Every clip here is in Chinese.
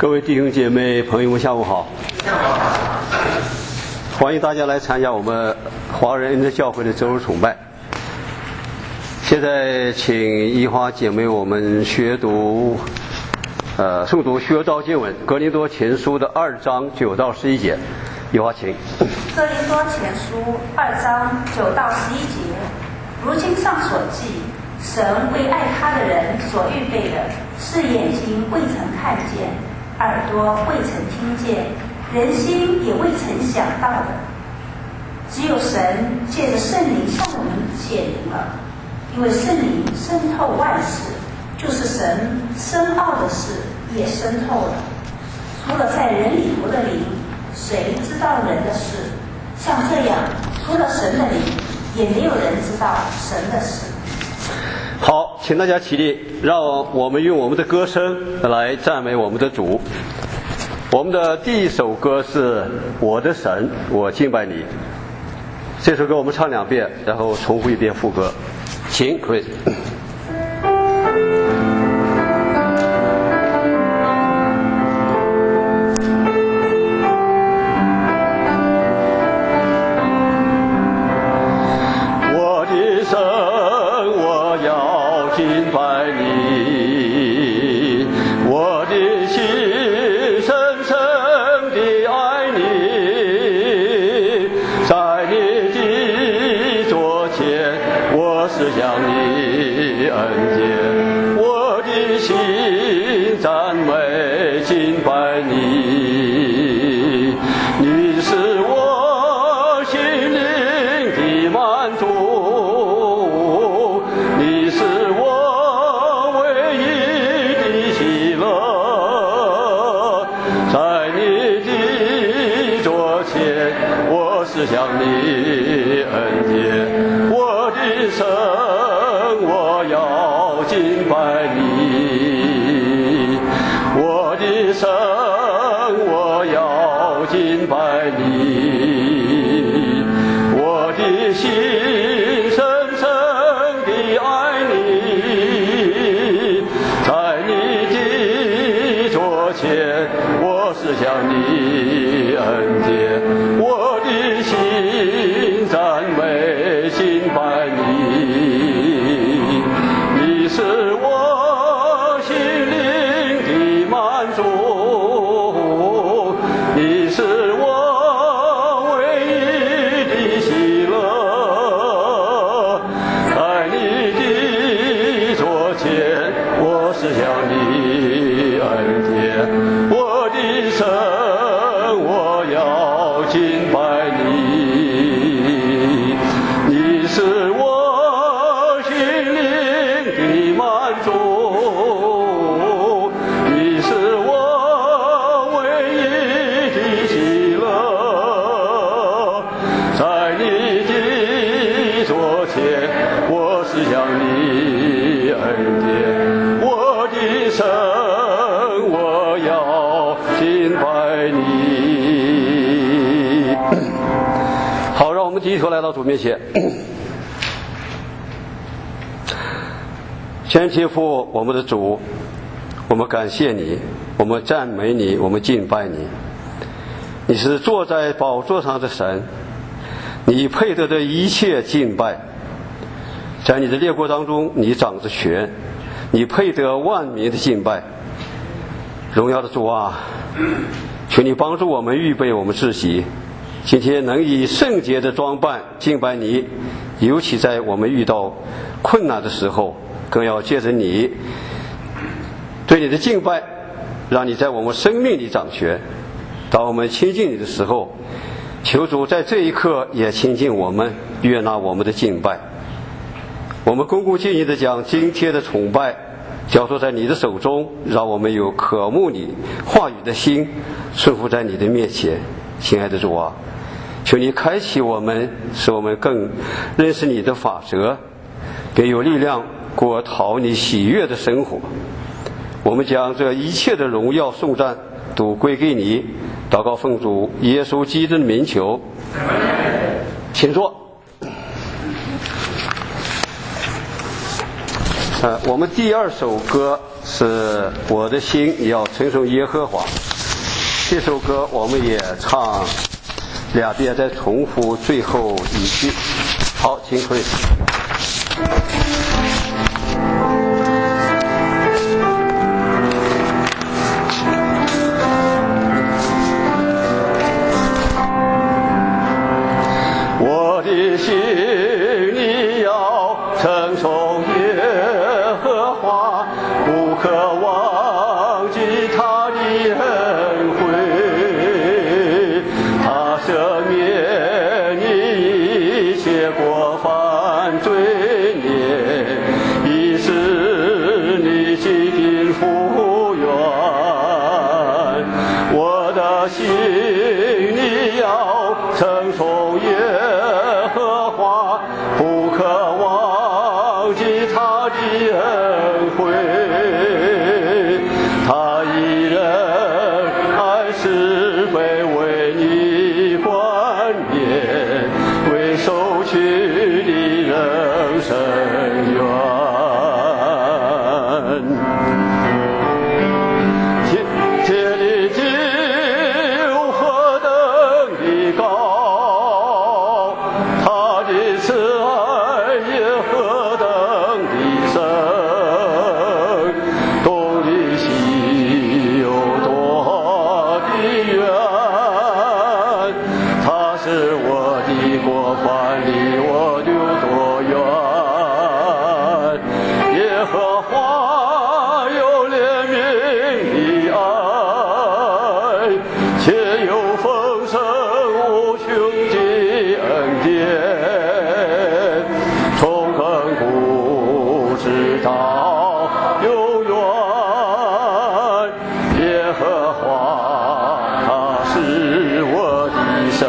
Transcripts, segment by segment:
各位弟兄姐妹朋友们，下午好！欢迎大家来参加我们华人恩典教会的周日崇拜。现在请一花姐妹我们诵读学道经文《哥林多前书》的2章9到11节。一花请。 哥林多前书2章9到11节，如经上所记，神为爱他的人所预备的，是眼睛未曾看见，耳朵未曾听见，人心也未曾想到的。只有神借着圣灵向我们显明了，因为圣灵深透万事，就是神深奥的事也深透了。除了在人里头的灵，谁知道人的事？像这样，除了神的灵，也没有人知道神的事。 好，请大家起立，让我们用我们的歌声来赞美我们的主。我们的第一首歌是我的神，我敬拜你。这首歌我们唱2遍，然后重复1遍副歌。请 Chris。低头来到主面前，天父，我们的主，我们感谢你，我们赞美你，我们敬拜你。你是坐在宝座上的神，你配得的一切敬拜。在你的列国当中，你掌着权，你配得万民的敬拜。荣耀的主啊，求你帮助我们预备我们自己，今天能以圣洁的装扮敬拜你，尤其在我们遇到困难的时候，更要借着你对你的敬拜，让你在我们生命里掌权。当我们亲近你的时候，求主在这一刻也亲近我们，悦纳我们的敬拜。我们恭恭敬敬地将今天的崇拜交托在你的手中，让我们有渴慕你话语的心，顺服在你的面前。亲爱的主啊，求你开启我们，使我们更认识你的法则，给有力量过讨你喜悦的生活。我们将这一切的荣耀颂赞都归给你，祷告奉主耶稣基督的名求，请坐。我们第二首歌是是我的心也要称颂耶和华。这首歌我们也唱2遍，再重复最后一句。好，请退。我的心里要称颂耶和华，不可忘记他的恩惠，他赦免你一切过犯罪孽，以使你疾病复原。我的心里要称颂耶和华，不可忘记他的恩惠，他以仁爱慈悲为你冠冕，为受取的人伸冤。天的救何等的高，他的慈爱也何等的深，东离西有多的远，他是我的过犯，离我有多远。耶和华有怜悯的爱，且有丰盛无穷的恩典，从亘古直到永远。耶和华他是我的神，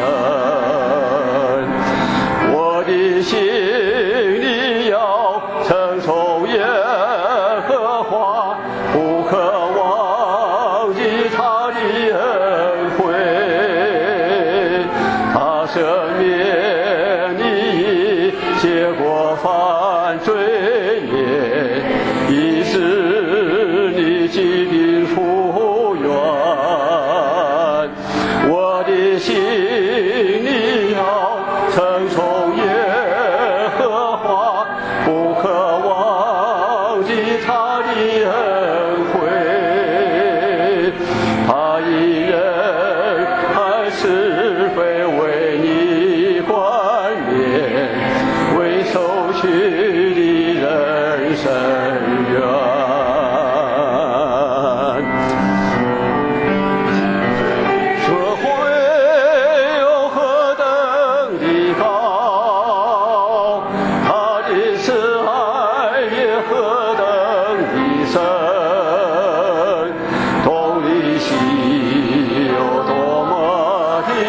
我的心里要称颂耶和华，不可忘记他的恩惠，他赦免你一切过犯罪孽，以使你疾病复原。我的心里要称颂耶和华，不可忘记他的恩惠，他以仁爱慈悲为你冠冕，为受取的人伸冤。这会有何等的高，他的慈爱也何等的深，东离西有多么的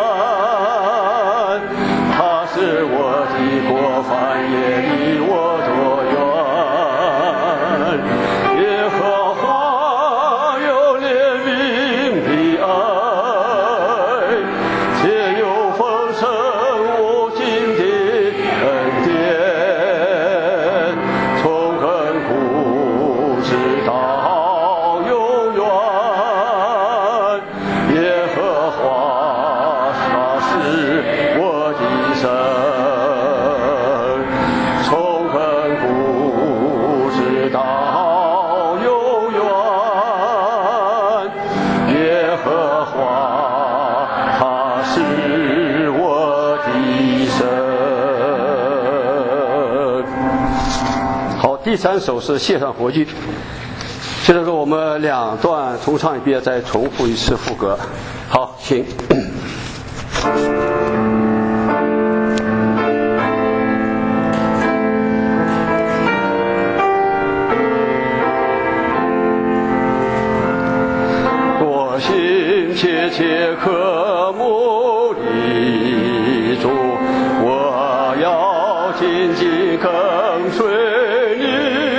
远，他是我的过犯，也离我多远。耶和华有怜悯的爱，且有丰盛无尽的恩典，从亘古直到永远。耶和华他是我的神，从亘古直到永远。耶和华他是我的神。好，第3首是谢上活句。这个我们2段重唱一遍，再重复一次副歌。好，请。我心切切渴慕你主，我要紧紧跟随你，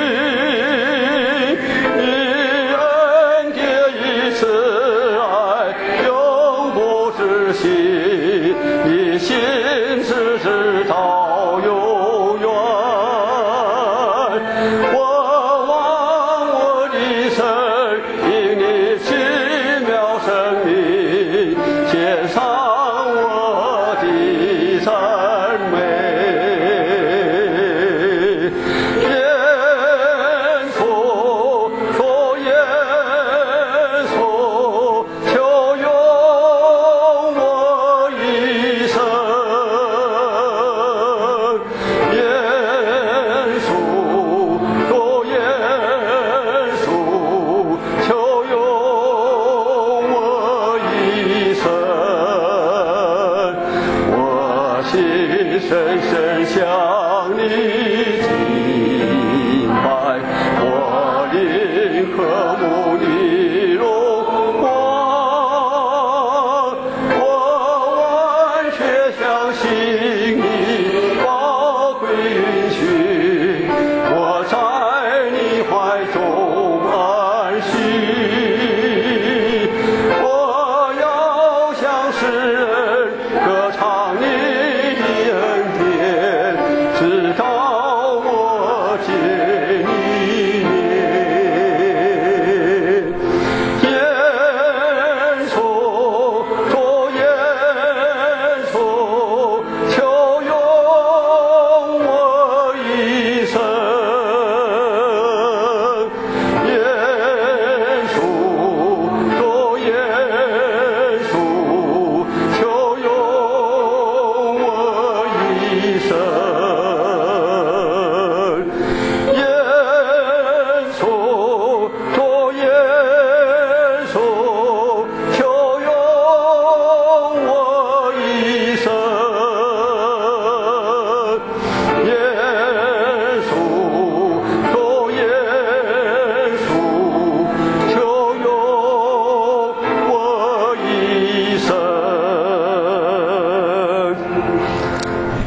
你恩典以慈爱永不止息，你心是直到永远。我望我的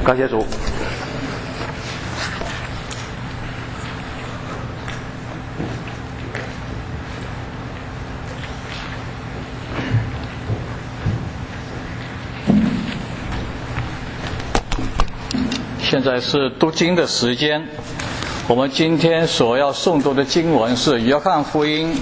感谢主。 现在是读经的时间，我们今天所要诵读的经文是约翰福音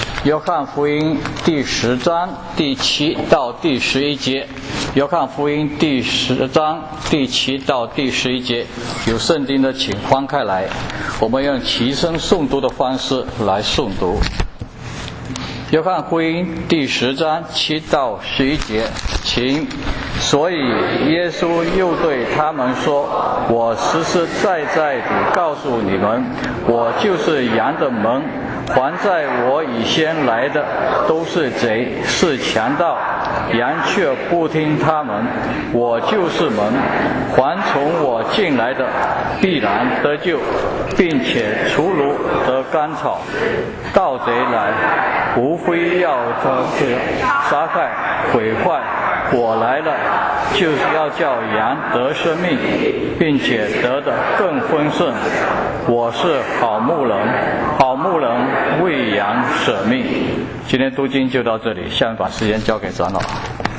第10章第7到第11节。约翰福音第10章第7到第11节，有圣经的请翻开来，我们用齐声诵读的方式来诵读。约翰福音第10章7到11节，请。所以耶稣又对他们说，我实实在在地告诉你们，我就是羊的门，凡在我以先来的都是贼，是强盗，羊却不听他们。我就是门，凡从我进来的必然得救，并且除掳得甘草。盗贼来，无非要杀害毁坏，我来了，就是要叫羊得生命，并且得的更丰盛。我是好牧人，好牧人为羊舍命。今天读经就到这里，下面把时间交给长老。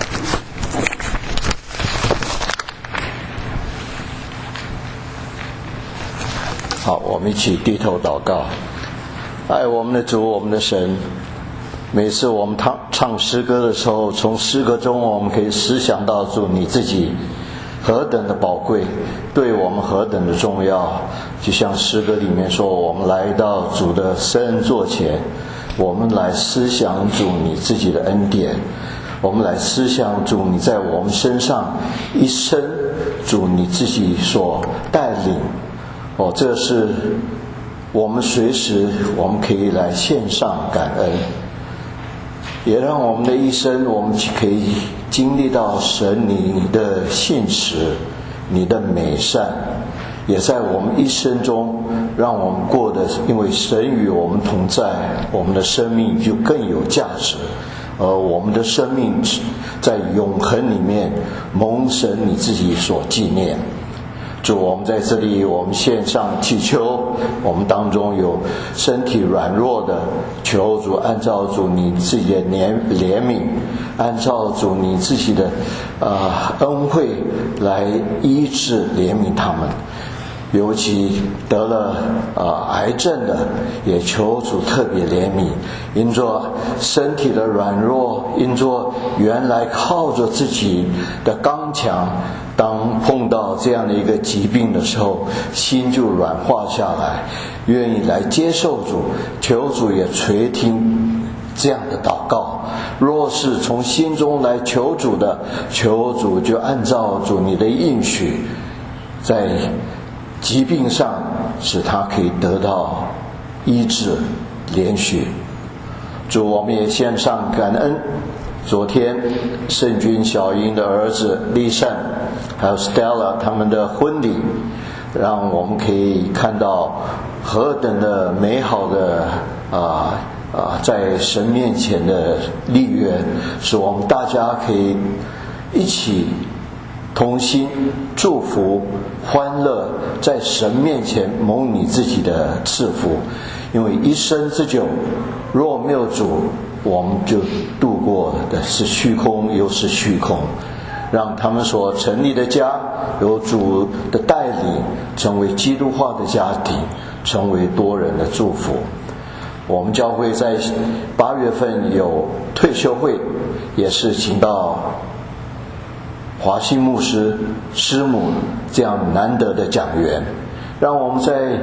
好，我们一起低头祷告。爱我们的主，我们的神，每次我们唱诗歌的时候，从诗歌中我们可以思想到主你自己何等的宝贵，对我们何等的重要。就像诗歌里面说，我们来到主的圣恩座前，我们来思想主你自己的恩典，我们来思想主你在我们身上一生主你自己所带领。这是我们随时我们可以来献上感恩，也让我们的一生我们可以经历到神你的信实，你的美善，也在我们一生中让我们过得，因为神与我们同在，我们的生命就更有价值，而我们的生命在永恒里面蒙神你自己所纪念。主，我们在这里，我们献上祈求，我们当中有身体软弱的，求主按照主你自己的怜悯，按照主你自己的恩惠来医治怜悯他们。尤其得了癌症的，也求主特别怜悯，因着身体的软弱，因着原来靠着自己的刚强，当碰到这样的一个疾病的时候，心就软化下来，愿意来接受主，求主也垂听这样的祷告。若是从心中来求主的，求主就按照主你的应许，在疾病上使他可以得到医治连续。主，我们也献上感恩。昨天圣君小英的儿子利善还有 Stella 他们的婚礼，让我们可以看到何等的美好的在神面前的立约，使我们大家可以一起同心祝福欢乐，在神面前蒙你自己的赐福。因为一生之久，若没有主，我们就度过的是虚空又是虚空。让他们所成立的家有主的带领，成为基督化的家庭，成为多人的祝福。我们教会在8月份有退休会，也是请到华信牧师师母这样难得的讲员，让我们在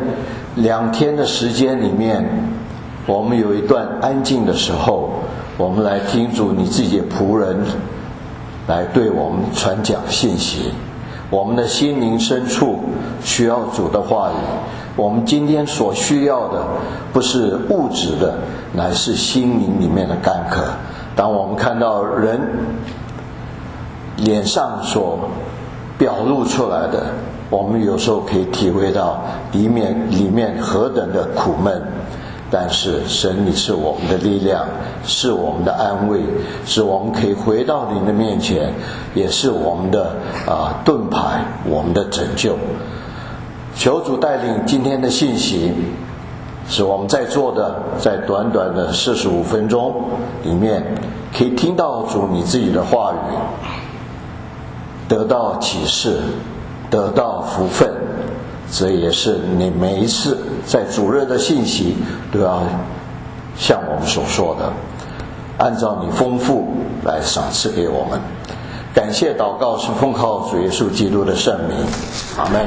2天的时间里面，我们有一段安静的时候，我们来听主你自己的仆人来对我们传讲信息。我们的心灵深处需要主的话语，我们今天所需要的不是物质的，乃是心灵里面的干渴。当我们看到人脸上所表露出来的，我们有时候可以体会到里面何等的苦闷。 但是神你是我们的力量，是我们的安慰，是我们可以回到你的面前，也是我们的盾牌，我们的拯救。求主带领今天的信息，使我们在座的在短短的45分钟里面，可以听到主你自己的话语，得到启示，得到福分。这也是你每一次在主日的信息都要像我们所说的，按照你丰富来赏赐给我们。感谢祷告是奉靠主耶稣基督的圣名，阿们。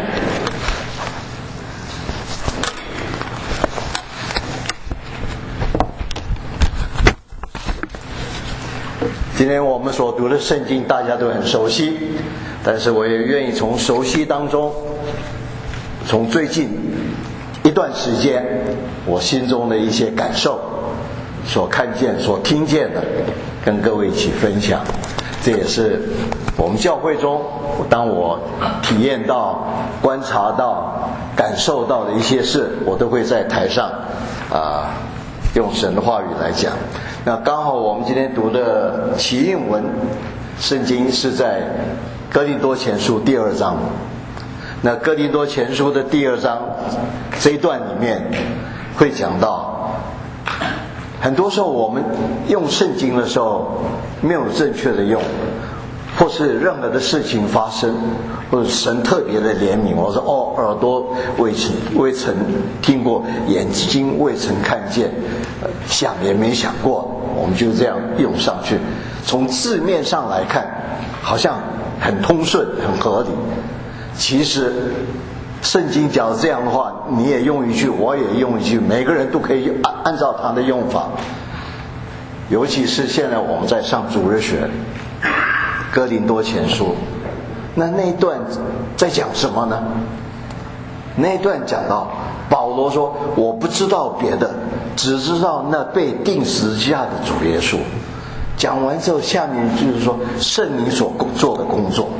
今天我们所读的圣经大家都很熟悉，但是我也愿意从熟悉当中，从最近一段时间我心中的一些感受，所看见所听见的，跟各位一起分享。这也是我们教会中当我体验到、观察到、感受到的一些事，我都会在台上用神的话语来讲。那刚好我们今天读的起印文圣经是在哥林多前书第2章。那哥林多前书的第2章这一段里面会讲到，很多时候我们用圣经的时候没有正确的用，或是任何的事情发生，或者神特别的怜悯，我说耳朵未曾听过，眼睛未曾看见，想也没想过，我们就这样用上去。从字面上来看好像很通顺很合理，其实圣经讲这样的话，你也用一句，我也用一句，每个人都可以按照他的用法。尤其是现在我们在上主日学哥林多前书，那一段在讲什么呢？那一段讲到保罗说，我不知道别的，只知道那被钉十字架的主耶稣。讲完之后，下面就是说圣灵所做的工作，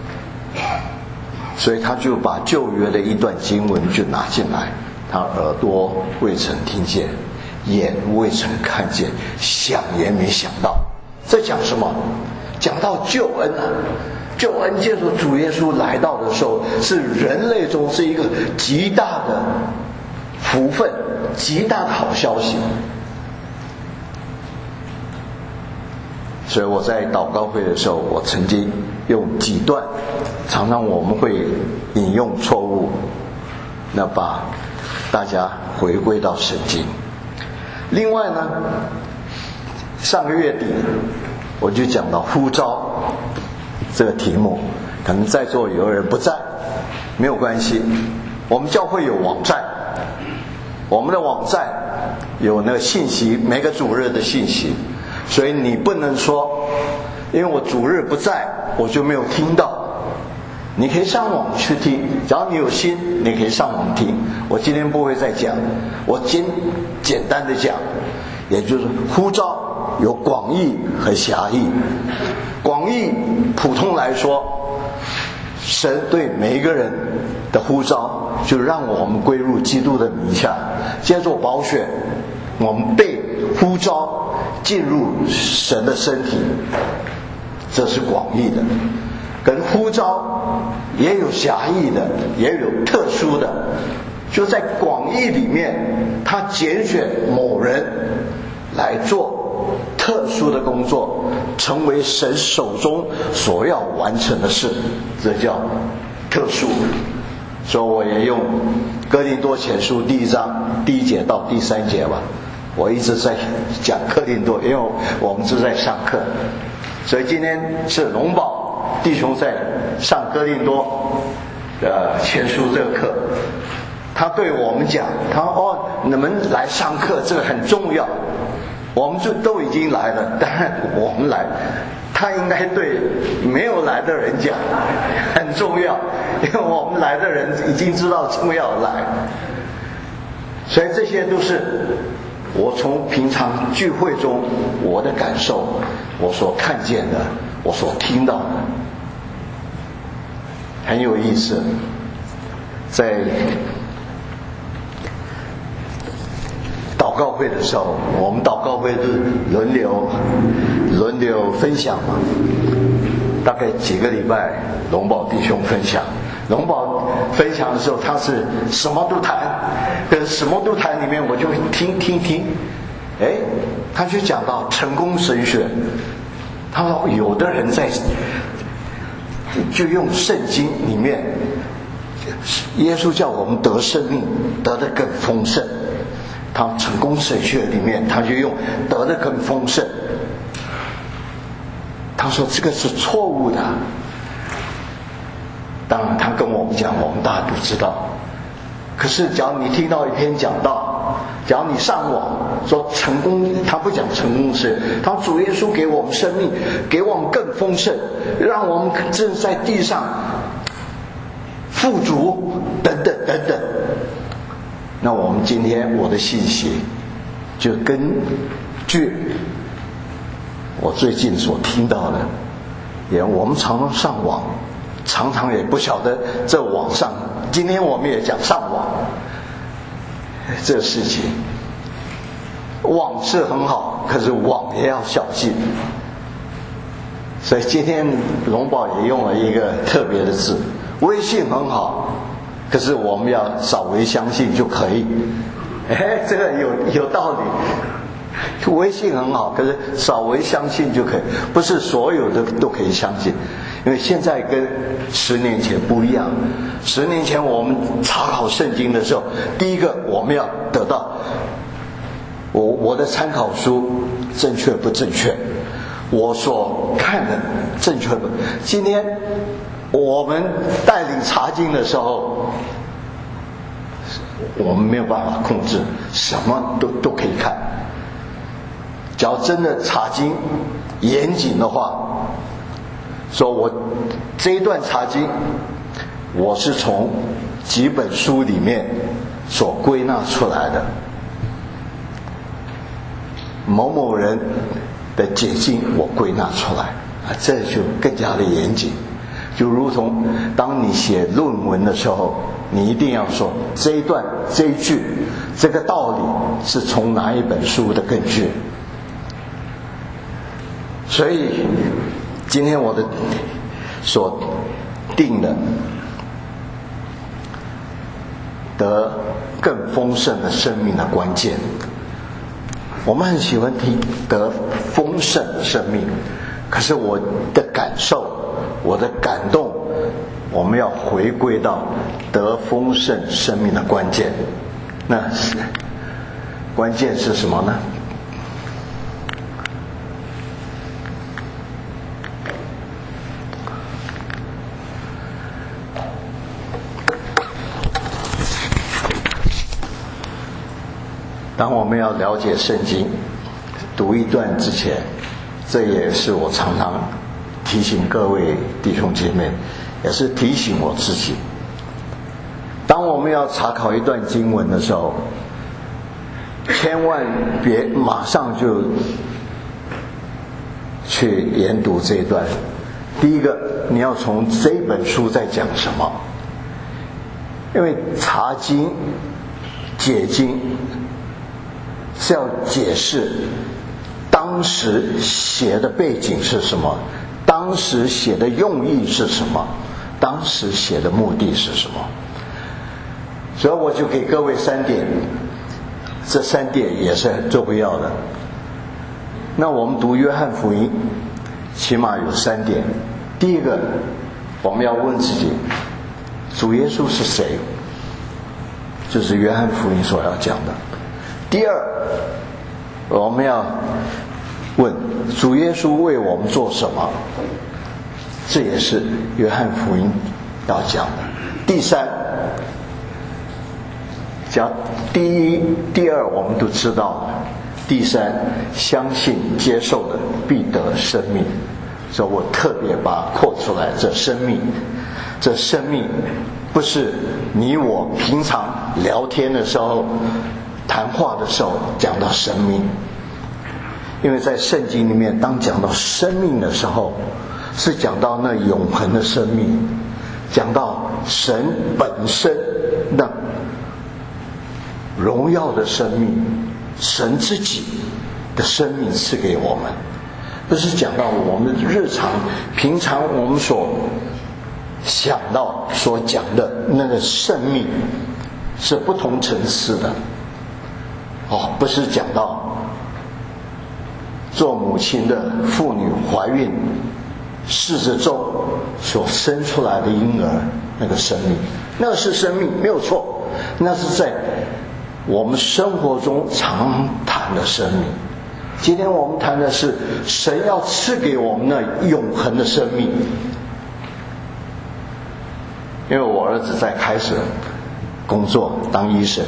所以他就把旧约的一段经文就拿进来，他耳朵未曾听见，眼未曾看见，想也没想到。这讲什么？讲到救恩啊！救恩借助主耶稣来到的时候，是人类中是一个极大的福分，极大的好消息。所以我在祷告会的时候，我曾经用几段，常常我们会引用错误，那把大家回归到圣经。另外呢，上个月底我就讲到呼召这个题目，可能在座有人不在，没有关系，我们教会有网站，我们的网站有那个信息，每个主日的信息，所以你不能说因为我主日不在我就没有听到，你可以上网去听，只要你有心你可以上网听。我今天不会再讲，我简单的讲，也就是呼召有广义和狭义。广义普通来说，神对每一个人的呼召就让我们归入基督的名下，接受宝血，我们被呼召进入神的身体，这是广义的。跟呼召也有狭义的，也有特殊的，就在广义里面他拣选某人来做特殊的工作，成为神手中所要完成的事，这叫特殊。所以我也用哥林多前书第1章第1节到第3节吧，我一直在讲哥林多，因为我们是在上课，所以今天是龙宝弟兄在上哥林多前书这个课，他对我们讲，他说你们来上课这个很重要，我们就都已经来了，当然我们来，他应该对没有来的人讲很重要，因为我们来的人已经知道重要来，所以这些都是我从平常聚会中我的感受，我所看见的，我所听到的，很有意思。在祷祷告会的时候，我们祷告会是轮流分享嘛，大概几个礼拜龙宝弟兄分享。龙宝分享的时候，他是什么都谈，可是什么都谈里面我就听，他就讲到成功神学。他说有的人就用圣经里面，耶稣叫我们得生命，得的更丰盛。他成功神学里面，他就用得的更丰盛。他说这个是错误的。当然他跟我们讲，我们大家都知道。可是假如你听到一篇讲道，假如你上网说成功，他不讲成功是，他主耶稣给我们生命，给我们更丰盛，让我们正在地上富足等等。那我们今天我的信息就根据我最近所听到的，我们常常上网，常常也不晓得这网上，今天我们也讲上网这事情。网是很好，可是网也要小心。所以今天龙宝也用了一个特别的字，微信很好，可是我们要稍微相信就可以。这个有道理。微信很好，可是稍微相信就可以，不是所有的都可以相信。因为现在跟10年前不一样。10年前我们查考圣经的时候，第一个我们要得到我的参考书正确不正确，我所看的正确不。今天我们带领查经的时候，我们没有办法控制，什么都可以看。只要真的查经严谨的话，说我这一段查经，我是从几本书里面所归纳出来的。某某人的解经我归纳出来，这就更加的严谨。就如同当你写论文的时候，你一定要说这一段这一句这个道理是从哪一本书的根据。所以今天我的所定的得更丰盛的生命的关键，我们很喜欢听得丰盛的生命，可是我的感受，我的感动，我们要回归到得丰盛生命的关键。那关键是什么呢？当我们要了解圣经，读一段之前，这也是我常常提醒各位弟兄姐妹，也是提醒我自己。当我们要查考一段经文的时候，千万别马上就去研读这一段。第一个，你要从这本书在讲什么，因为查经解经是要解释当时写的背景是什么，当时写的用意是什么，当时写的目的是什么。所以我就给各位3点，这3点也是很重要的。那我们读约翰福音起码有3点。第一个，我们要问自己，主耶稣是谁？这是约翰福音所要讲的。第二，我们要问主耶稣为我们做什么，这也是约翰福音要讲的。第三，讲第一、第二我们都知道了，第三，相信接受的必得生命。所以我特别把它扩出来，这生命不是你我平常聊天的时候谈话的时候讲到生命，因为在圣经里面当讲到生命的时候，是讲到那永恒的生命，讲到神本身那荣耀的生命， 神自己的生命赐给我们，不是讲到我们日常平常我们所想到所讲的那个生命是不同层次的。不是讲到做母亲的妇女怀孕40周所生出来的婴儿那个生命，那是生命没有错，那是在我们生活中常谈的生命。今天我们谈的是神要赐给我们那永恒的生命。因为我儿子在开始工作当医生，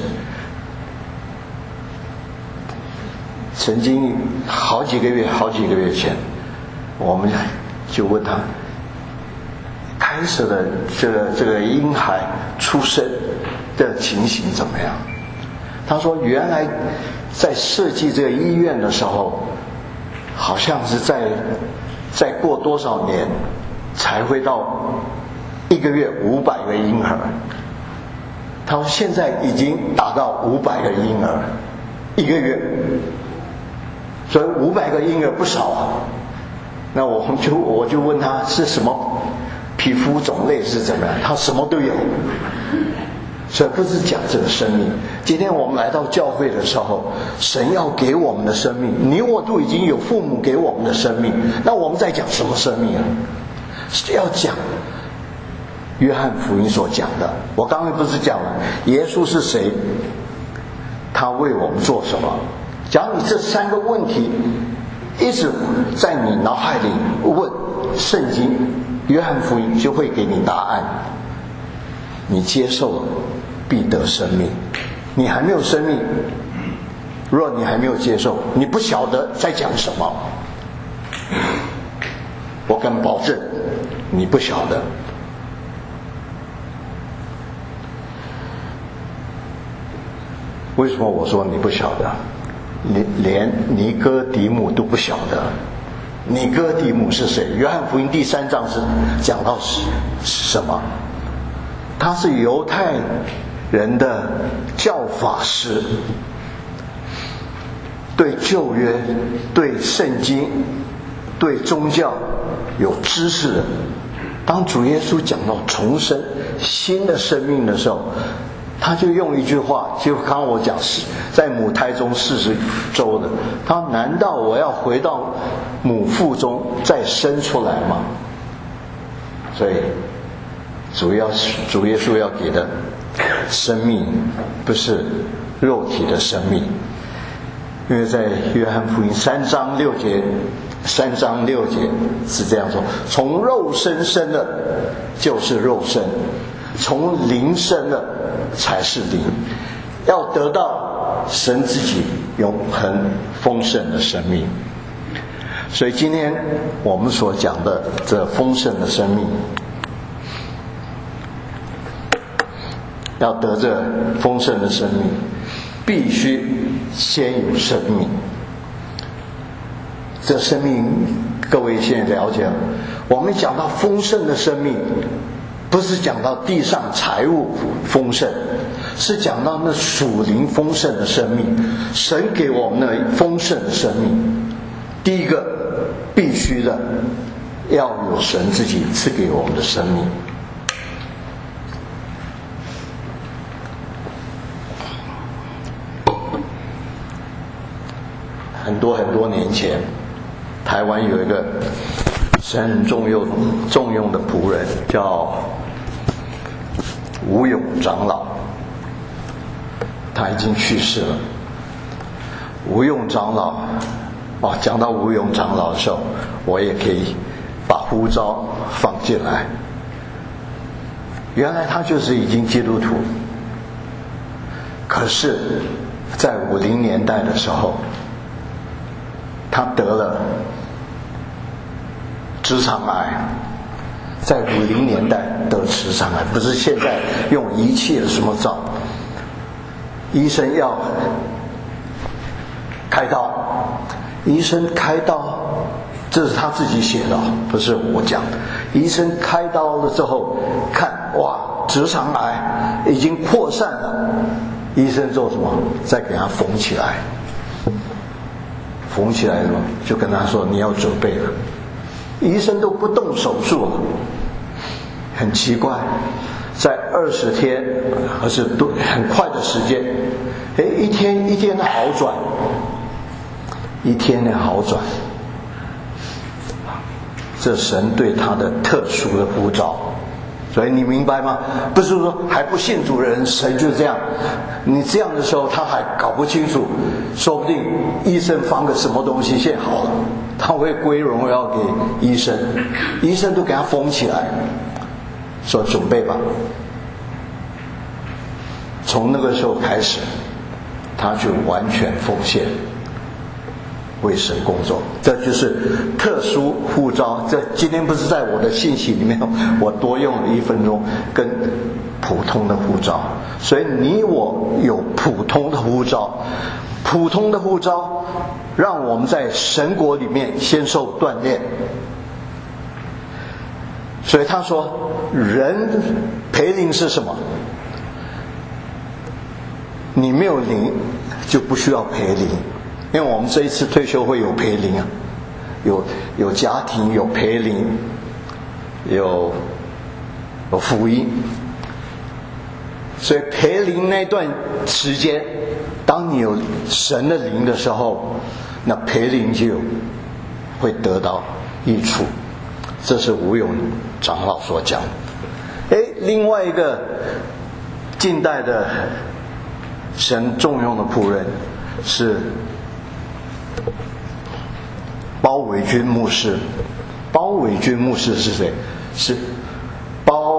曾经好几个月前，我们就问他开始的这个婴孩出生的情形怎么样。他说原来在设计这个医院的时候，好像是再过多少年才会到1个月500个婴儿。他说现在已经达到500个婴儿1个月，所以500个婴儿不少啊。那我就问他是什么皮肤种类是怎么样，他什么都有。所以不是讲这个生命。今天我们来到教会的时候，神要给我们的生命，你我都已经有父母给我们的生命，那我们在讲什么生命啊？是要讲约翰福音所讲的。我刚才不是讲了耶稣是谁，他为我们做什么。假如你这3个问题一直在你脑海里问，圣经约翰福音就会给你答案。你接受了必得生命。你还没有生命，若你还没有接受，你不晓得在讲什么。我敢保证你不晓得。为什么我说你不晓得？连尼哥底母都不晓得。尼哥底母是谁？约翰福音第3章是讲到是什么？他是犹太人的教法师，对旧约、对圣经、对宗教有知识的。当主耶稣讲到重生新的生命的时候，他就用一句话，就刚刚我讲在母胎中40周的，他说难道我要回到母腹中再生出来吗？所以主耶稣要给的生命不是肉体的生命。因为在约翰福音3章6节是这样说，从肉身生的就是肉身，从灵生的才是灵，要得到神自己永恒丰盛的生命。所以今天我们所讲的这丰盛的生命，要得这丰盛的生命，必须先有生命。这生命各位现在了解了，我们讲到丰盛的生命，不是讲到地上财物丰盛，是讲到那属灵丰盛的生命。神给我们那丰盛的生命，第一个必须的要有神自己赐给我们的生命。很多年前，台湾有一个神重用的仆人，叫吴永长老，他已经去世了。吴永长老，讲到吴永长老的时候，我也可以把呼召放进来。原来他就是已经基督徒，可是在50年代的时候，他得了直肠癌。在50年代得直肠癌，不是现在用仪器的什么照，医生要开刀，医生开刀，这是他自己写的，不是我讲的。医生开刀了之后看，哇，直肠癌已经扩散了，医生做什么？再给他缝起来， 缝起来了，就跟他说你要准备了。医生都不动手术了，很奇怪，在20天而是很快的时间，一天一天的好转，一天的好转。这神对他的特殊的呼召，所以你明白吗？不是说还不信主的人神就这样，你这样的时候他还搞不清楚，说不定医生放个什么东西现好了，他会归荣耀给医生，医生都给他缝起来，说准备吧。从那个时候开始，他就完全奉献为神工作，这就是特殊呼召。这今天不是在我的信息里面，我多用了1分钟，跟普通的呼召。所以你我有普通的呼召，普通的呼召让我们在神国里面先受锻炼。所以他说，人培灵是什么？你没有灵，就不需要培灵。因为我们这一次退休会有培灵啊，有家庭，有培灵，有福音。所以培灵那段时间，当你有神的灵的时候，那培灵就会得到益处。这是吴永长老所讲的。另外一个近代的神重用的仆人是包伟君牧师。包伟君牧师是谁？是包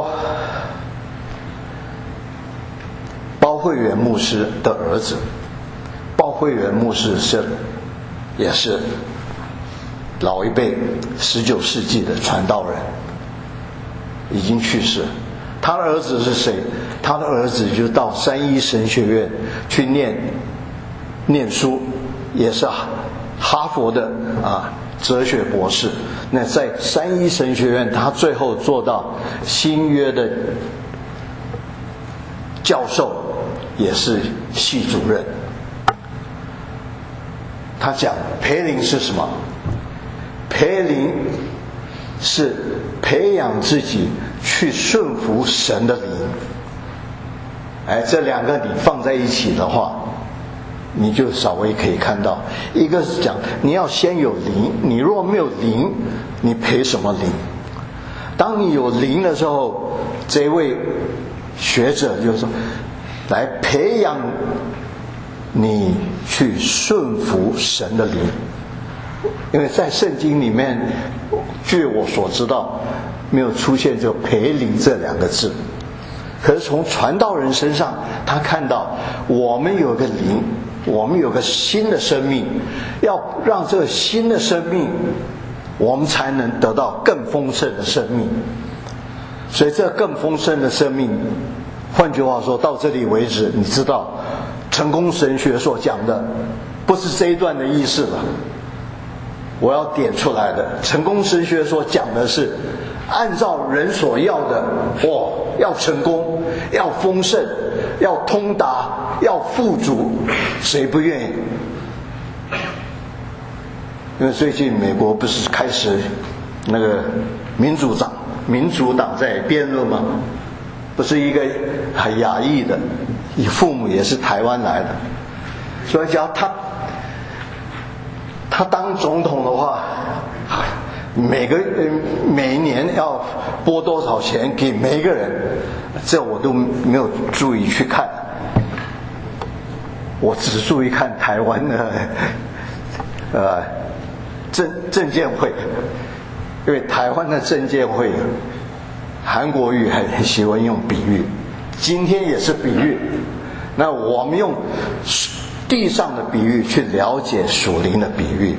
惠元牧师的儿子。包惠元牧师也是老一辈19世纪的传道人，已经去世。他的儿子是谁？他的儿子就到三一神学院去念书，也是哈佛的哲学博士。那在三一神学院，他最后做到新约的教授，也是系主任。他讲培灵是什么？培灵是培养自己去顺服神的灵。这两个你放在一起的话，你就稍微可以看到，一个是讲你要先有灵，你若没有灵，你培什么灵？当你有灵的时候，这位学者就说，来培养你去顺服神的灵。因为在圣经里面，据我所知道，没有出现这培灵这两个字。可是从传道人身上，他看到我们有个灵，我们有个新的生命，要让这个新的生命，我们才能得到更丰盛的生命。所以这更丰盛的生命，换句话说，到这里为止，你知道成功神学所讲的不是这一段的意思了。我要点出来的，成功神学所讲的是按照人所要的，要成功，要丰盛，要通达，要富足，谁不愿意？因为最近美国不是开始那个民主党在辩论吗？不是一个很亚裔的，父母也是台湾来的，所以讲他当总统的话，每一年要拨多少钱给每一个人，这我都没有注意去看，我只注意看台湾的证监会，因为台湾的证监会，韩国瑜很喜欢用比喻，今天也是比喻，那我们用地上的比喻去了解属灵的比喻。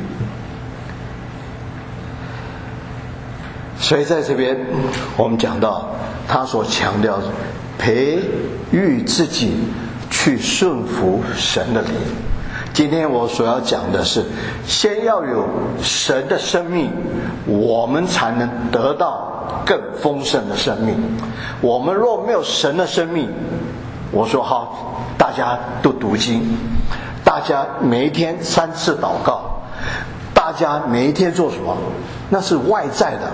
所以在这边我们讲到他所强调培育自己去顺服神的灵。今天我所要讲的是，先要有神的生命，我们才能得到更丰盛的生命。我们若没有神的生命，我说好，大家都读经，大家每一天3次祷告， 大家每一天做什么？那是外在的，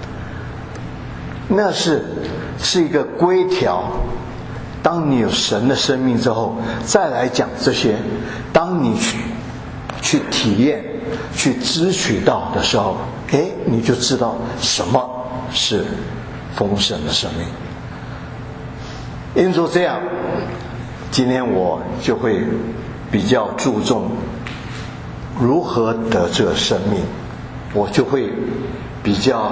那是一个规条。当你有神的生命之后，再来讲这些，当你去体验、去支取到的时候，你就知道什么是丰盛的生命。因此这样，今天我就会比较注重如何得这生命，我就会比较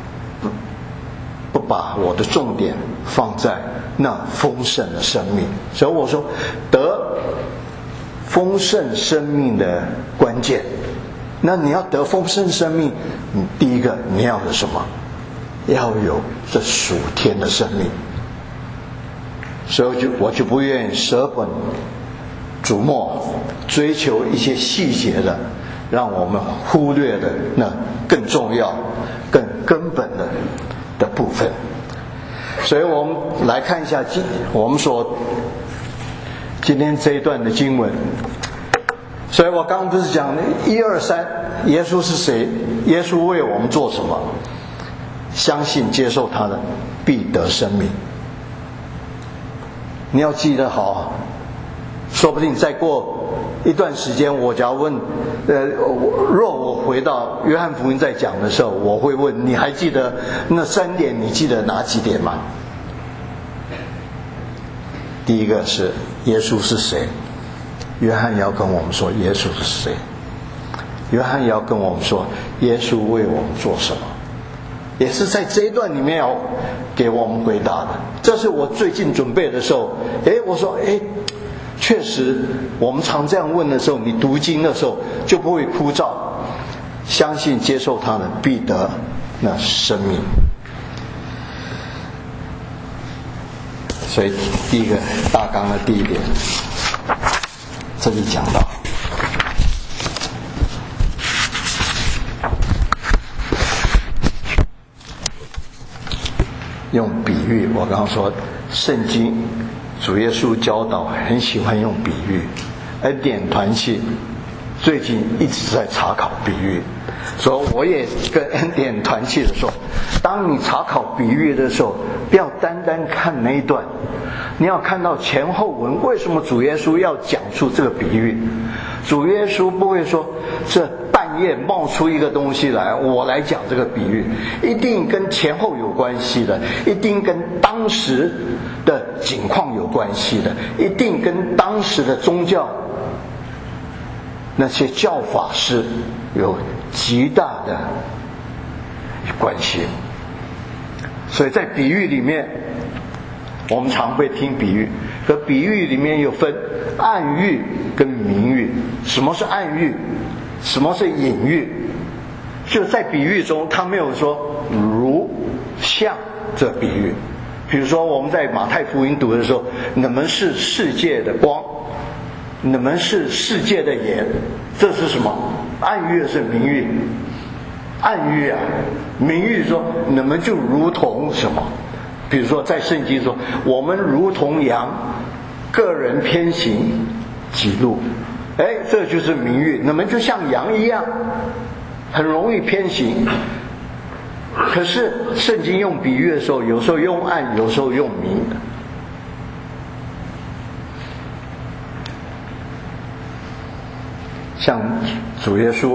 不把我的重点放在那丰盛的生命。所以我说，得丰盛生命的关键，那你要得丰盛生命，你第一个你要有什么？要有这属天的生命。所以我就不愿意舍本逐末，追求一些细节的，让我们忽略的那更重要、更根本的部分。所以我们来看一下我们所今天这一段的经文。所以我刚刚不是讲1、2、3，耶稣是谁？耶稣为我们做什么？相信接受他的，必得生命。你要记得好，说不定再过一段时间，我假如问，若我回到约翰福音在讲的时候，我会问你还记得那3点？你记得哪几点吗？第一个是耶稣是谁？约翰要跟我们说耶稣是谁。约翰要跟我们说耶稣为我们做什么，也是在这一段里面要给我们回答的。这是我最近准备的时候，我说确实我们常这样问的时候，你读经的时候就不会枯燥。相信接受他的，必得那生命。所以第一个大纲的第一点，这里讲到用比喻。我刚刚说圣经主耶稣教导很喜欢用比喻，恩典团契最近一直在查考比喻。所以我也跟恩典团契的说，当你查考比喻的时候，不要单单看那一段，你要看到前后文。为什么主耶稣要讲出这个比喻？主耶稣不会说这半夜冒出一个东西来，我来讲这个比喻，一定跟前后有关系的，一定跟当时的景况有关系的，一定跟当时的宗教那些教法师有极大的关系。所以在比喻里面，我们常会听比喻，可比喻里面有分暗喻跟明喻。什么是暗喻？什么是隐喻？就在比喻中，他没有说如像这比喻。比如说我们在马太福音读的时候，你们是世界的光，你们是世界的盐，这是什么？暗喻是明喻。暗喻明喻说你们就如同什么？比如说在圣经说，我们如同羊，个人偏行己路。这就是明喻，你们就像羊一样，很容易偏行。可是圣经用比喻的时候，有时候用暗，有时候用明。像主耶稣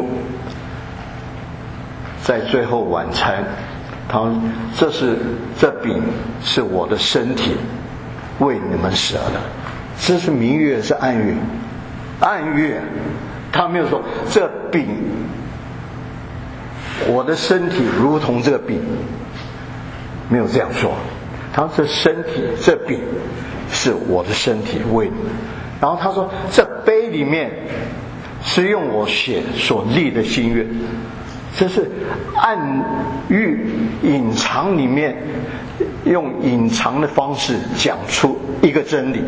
在最后晚餐，他说这饼是我的身体，为你们舍的。这是明喻是暗喻？暗喻，他没有说这饼我的身体如同这个饼，没有这样说。他说这身体这饼是我的身体为你们。然后他说这杯里面是用我血所立的新约。这是暗喻隐藏里面，用隐藏的方式讲出一个真理。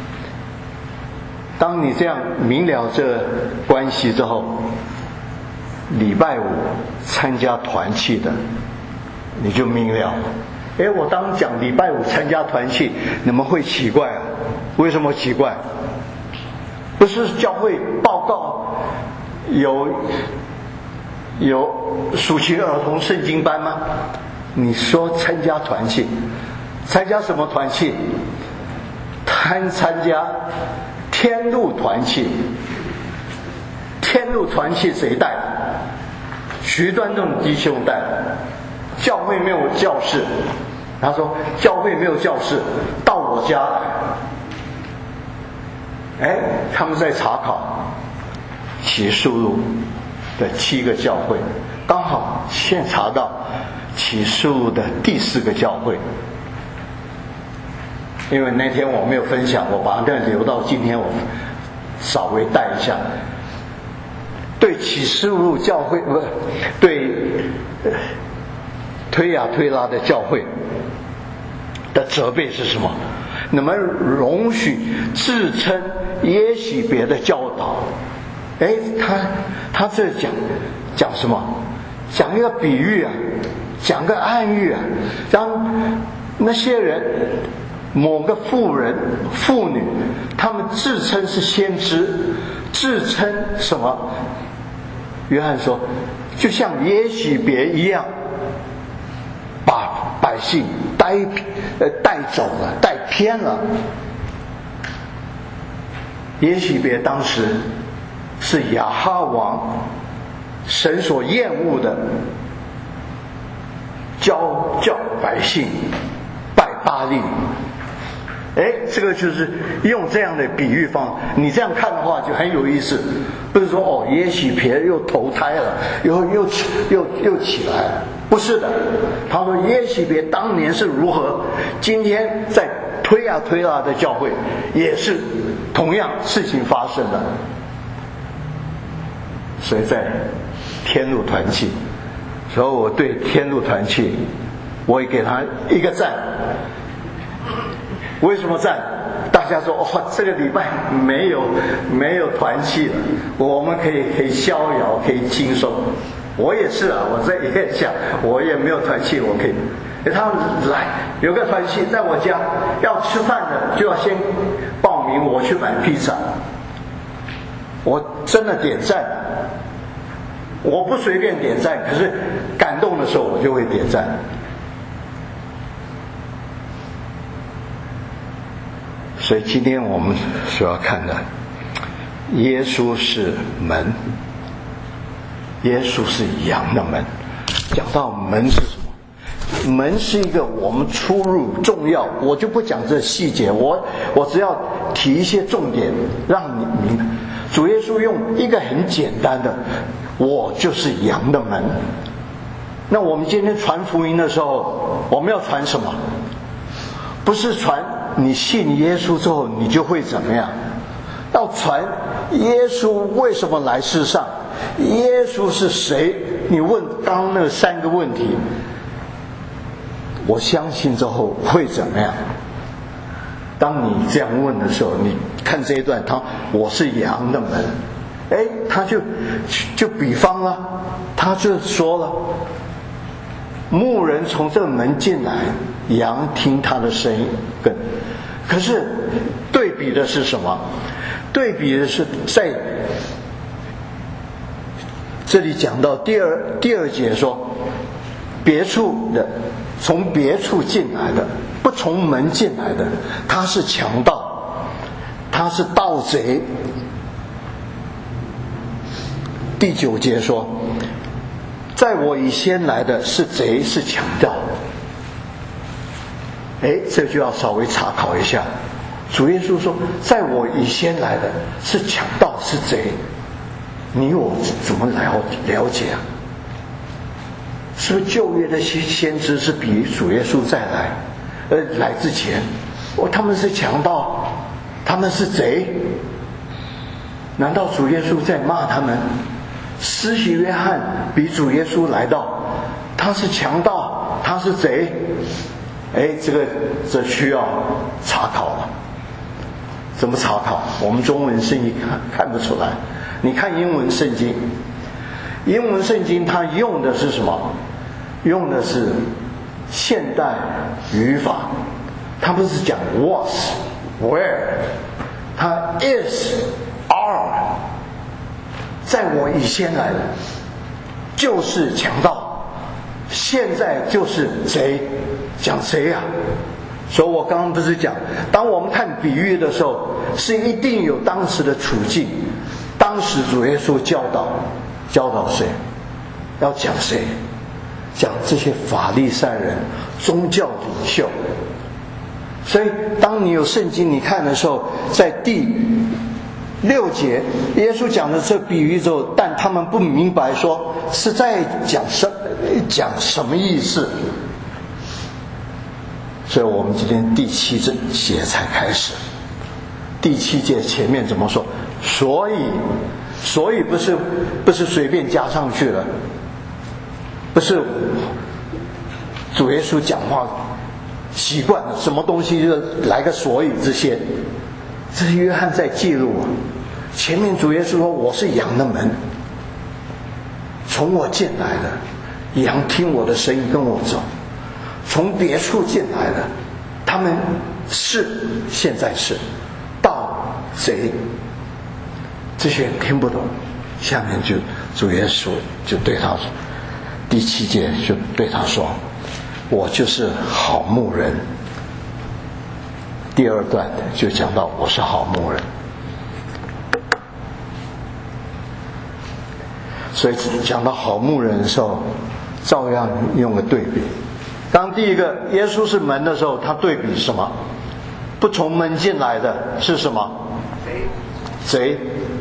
当你这样明了这关系之后，礼拜五参加团契的你就明了。我当讲礼拜五参加团契，你们会奇怪啊？为什么奇怪？不是教会报告有有暑期儿童圣经班吗？你说参加团契，参加什么团契？参加天路团契。天路团契谁带的？徐端正弟兄带的。教会没有教室，他说教会没有教室，到我家来。他们在查考启示录的7个教会，刚好现查到启示录的第4个教会。因为那天我没有分享，我把它留到今天，我稍微带一下。对启示录教会对推雅推拉的教会的责备是什么？你们容许自称耶洗别的教导。他这讲什么？讲一个比喻啊，讲个暗喻啊，让那些人某个妇人妇女，他们自称是先知，自称什么？约翰说就像耶洗别一样，把百姓带走了，带偏了。耶洗别当时是亚哈王神所厌恶的，教百姓拜巴力。这个就是用这样的比喻方，你这样看的话就很有意思。不是说耶洗别又投胎了，又起来了，不是的。他说耶洗别当年是如何，今天在推雅推拉的教会也是同样事情发生的。所以在天路团契，所以我对天路团契我也给他一个赞。为什么赞？大家说这个礼拜没有团契了，我们可以逍遥，可以轻松。我也是啊，我在也想，我也没有团契，我可以。他们来有个团契在我家，要吃饭的就要先报名，我去买披萨。我真的点赞，我不随便点赞，可是感动的时候我就会点赞。所以今天我们所要看的，耶稣是门，耶稣是羊的门。讲到门是什么？门是一个我们出入重要，我就不讲这细节，我只要提一些重点，让你明白。主耶稣用一个很简单的，我就是羊的门。那我们今天传福音的时候，我们要传什么？不是传你信耶稣之后你就会怎么样，要传耶稣为什么来世上，耶稣是谁。你问刚刚那3个问题，我相信之后会怎么样。当你这样问的时候，你看这一段，我是羊的门，他就比方了，他就说了，牧人从这个门进来，羊听他的声音跟。可是对比的是什么？对比的是在这里讲到第二节说，别处的从别处进来的，不从门进来的，他是强盗，他是盗贼。第9节说，在我以先来的是贼，是强盗。这就要稍微查考一下。主耶稣说，在我以先来的是强盗，是贼。你我怎么了解啊？是不是旧约的先知是比主耶稣再来之前，他们是强盗，他们是贼？难道主耶稣在骂他们？施洗约翰比主耶稣来到，他是强盗，他是贼？这需要查考了。怎么查考？我们中文圣经看不出来。你看英文圣经，英文圣经它用的是什么？用的是现代语法，它不是讲 was where， 它 is are， 在我以先来的。 就是强盗，现在就是贼，讲谁啊？所以我刚刚不是讲，当我们看比喻的时候，是一定有当时的处境。当时主耶稣教导谁？要讲谁？讲这些法利赛人、宗教领袖。所以当你有圣经你看的时候，在第6节，耶稣讲的这比喻之后，但他们不明白说是在讲什么意思。所以我们今天第7节才开始。第7节前面怎么说？所以不是随便加上去了，不是主耶稣讲话习惯了，什么东西就来个所以这些，这是约翰在记录啊。前面主耶稣说：“我是羊的门，从我进来的羊听我的声音跟我走。从别处进来的，他们现在是盗贼。”这些人听不懂，下面就主耶稣就对他说，第7节就对他说：“我就是好牧人。”第2段就讲到我是好牧人。所以讲到好牧人的时候，照样用个对比。当第一个耶稣是门的时候，他对比什么？不从门进来的是什么？贼。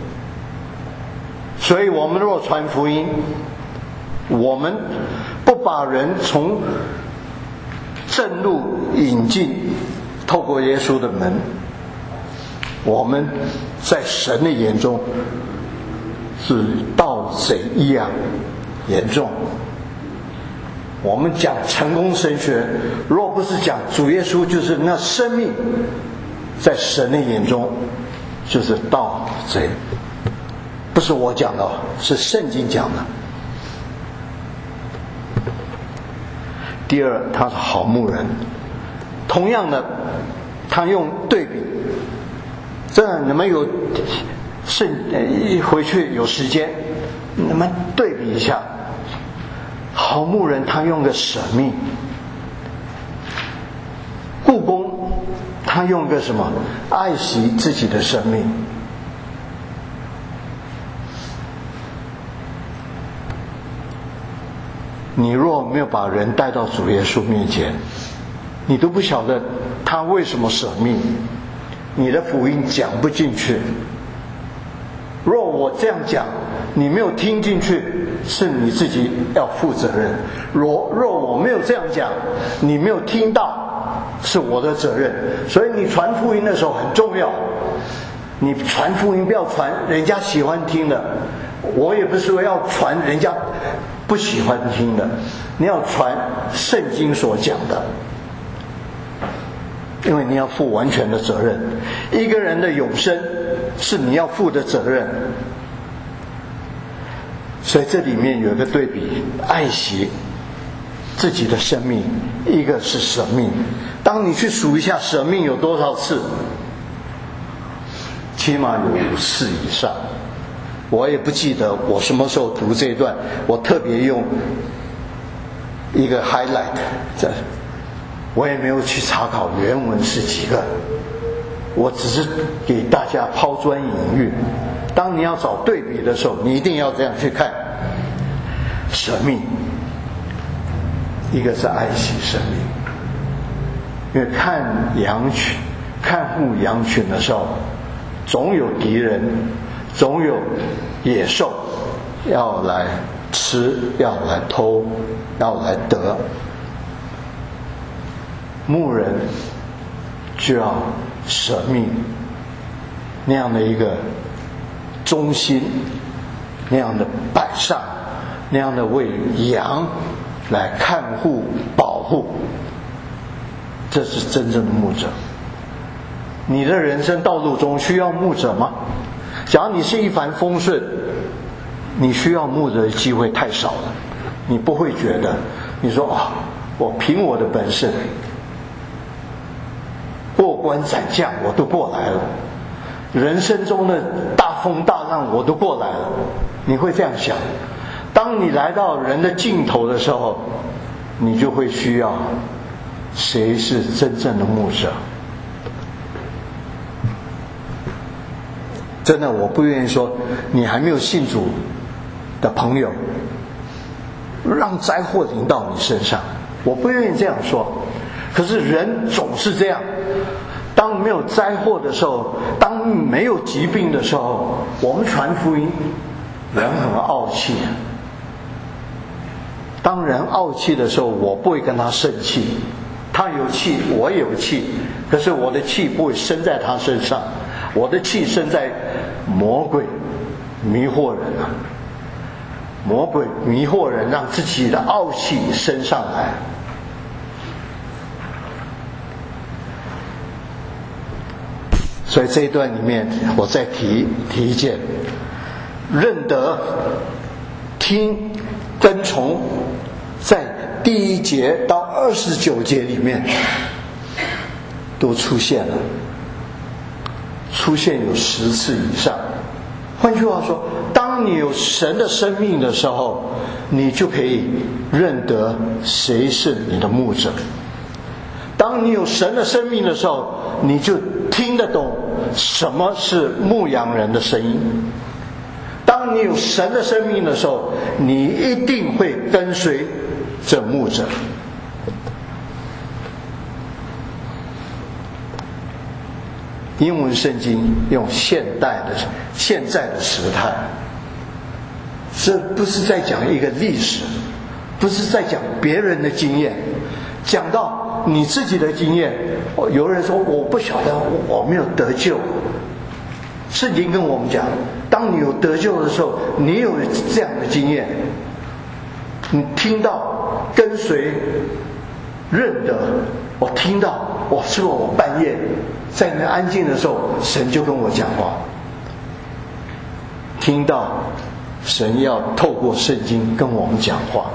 所以我们若传福音，我们不把人从正路引进，透过耶稣的门，我们在神的眼中是盗贼一样严重。我们讲成功神学，若不是讲主耶稣，就是那生命在神的眼中就是盗贼。不是我讲的，是圣经讲的。第2，他是好牧人。同样的，他用对比，这你们有回去有时间，你们对比一下。好牧人他用个舍命，雇工他用个什么？爱惜自己的生命。你若没有把人带到主耶稣面前，你都不晓得他为什么舍命，你的福音讲不进去。若我这样讲，你没有听进去，是你自己要负责任。若我没有这样讲，你没有听到，是我的责任。所以你传福音的时候很重要，你传福音不要传人家喜欢听的，我也不是说要传人家不喜欢听的，你要传圣经所讲的，因为你要负完全的责任。一个人的永生是你要负的责任。所以这里面有一个对比，爱惜自己的生命，一个是舍命。当你去数一下舍命有多少次，起码有5次以上。我也不记得我什么时候读这一段，我特别用一个 highlight， 我也没有去查考原文是几个，我只是给大家抛砖引玉。当你要找对比的时候，你一定要这样去看。舍命，一个是爱惜生命，因为看护羊群的时候，总有敌人，总有野兽要来吃，要来偷，要来得。牧人就要舍命，那样的一个忠心，那样的摆上，那样的为羊来看护保护，这是真正的牧者。你的人生道路中需要牧者吗？假如你是一帆风顺，你需要牧者的机会太少了，你不会觉得，你说我凭我的本事过关斩将我都过来了，人生中的大风大浪我都过来了，你会这样想。当当你来到人的尽头的时候，你就会需要谁是真正的牧者。真的，我不愿意说你还没有信主的朋友让灾祸临到你身上，我不愿意这样说。可是人总是这样，当没有灾祸的时候，当没有疾病的时候，我们传福音，人很傲气。当人傲气的时候，我不会跟他生气，他有气我也有气，可是我的气不会生在他身上，我的气生在魔鬼迷惑人啊！魔鬼迷惑人，让自己的傲气升上来。所以这一段里面，我再提一件：认得、听、跟从，在第1节到29节里面都出现了，出现有10次以上。换句话说，当你有神的生命的时候，你就可以认得谁是你的牧者。当你有神的生命的时候，你就听得懂什么是牧羊人的声音。当你有神的生命的时候，你一定会跟随这牧者。英文圣经用现在的时态，这不是在讲一个历史，不是在讲别人的经验，讲到你自己的经验。有人说我不晓得，我没有得救。圣经跟我们讲，当你有得救的时候，你有这样的经验，你听到跟随认得，我听到是不是我半夜在那安静的时候，神就跟我讲话，听到神要透过圣经跟我们讲话，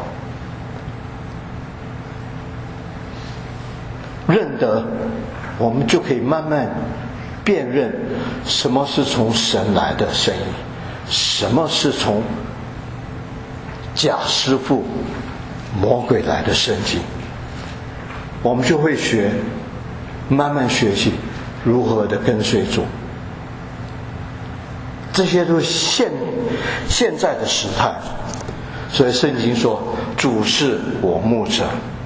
认得，我们就可以慢慢辨认什么是从神来的声音，什么是从假师傅魔鬼来的声音。我们就会慢慢学习如何的跟随主。这些都是现在的时态。所以圣经说，主是我牧者。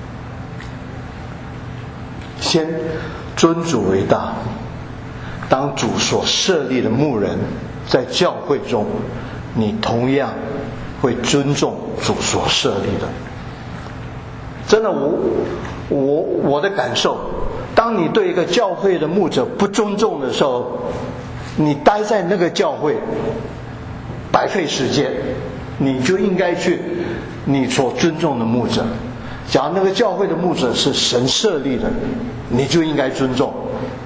先尊主为大。当主所设立的牧人在教会中，你同样会尊重主所设立的。真的，我的感受，当你对一个教会的牧者不尊重的时候，你待在那个教会白费时间，你就应该去你所尊重的牧者。假如那个教会的牧者是神设立的，你就应该尊重，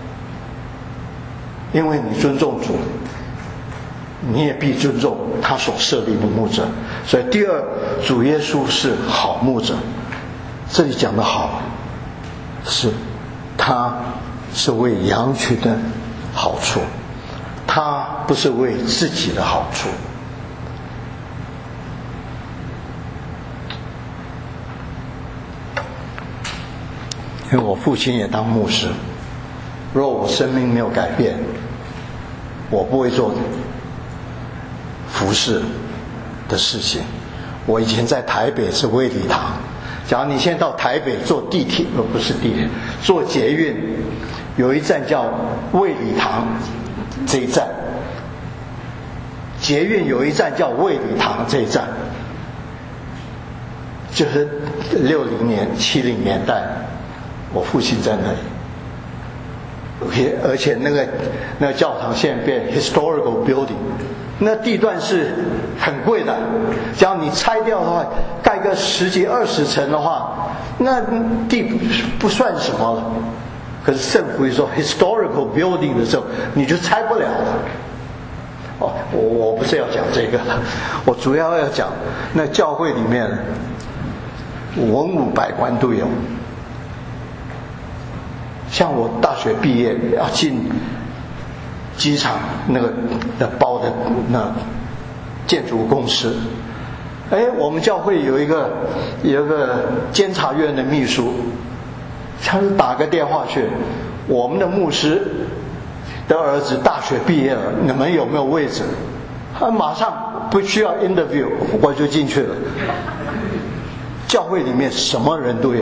因为你尊重主，你也必尊重他所设立的牧者。所以第二，主耶稣是好牧者。这里讲的好，是他是为羊群的好处，他不是为自己的好处。因为我父亲也当牧师，若我生命没有改变，我不会做服事的事情。我以前在台北是卫理堂，假如你现在到台北坐地铁，不是地铁，坐捷运，有一站叫卫理堂这一站，捷运有一站叫卫理堂这一站，就是60年70年代，我父亲在那里。而且那个教堂现在变 historical building， 那地段是很贵的，只要你拆掉的话，盖个10几20层的话，那地不算什么了。可是政府一说 historical building 的时候，你就拆不了了。我不是要讲这个，我主要要讲那教会里面文武百官都有。像我大学毕业要进机场那包的那建筑公司， 我们教会有一个监察院的秘书，他是打个电话去，我们的牧师的儿子大学毕业了，你们有没有位置？他马上不需要 interview， 我就进去了。教会里面什么人都有。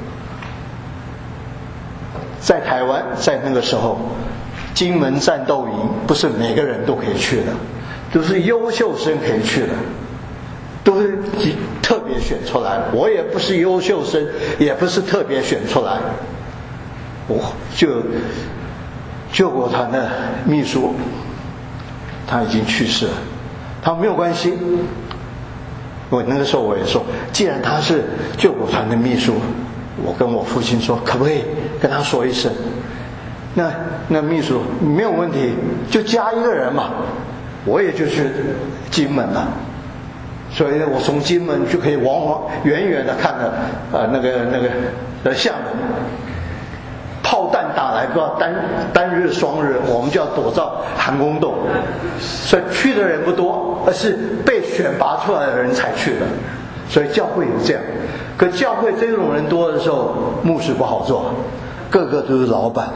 在台湾，在那个时候，金门战斗营不是每个人都可以去的，都是优秀生可以去的，都是特别选出来。我也不是优秀生，也不是特别选出来。我救国团的秘书，他已经去世了，他没有关系。我那个时候我也说，既然他是救国团的秘书，我跟我父亲说，可不可以跟他说一声？那秘书没有问题，就加一个人嘛。我也就去金门了，所以我从金门就可以远远的看着那个厦门，炮弹打来不知道单日双日，我们就要躲到韩公洞，所以去的人不多，而是被选拔出来的人才去的。所以教会有这样，可教会这种人多的时候，牧师不好做，个个都是老板。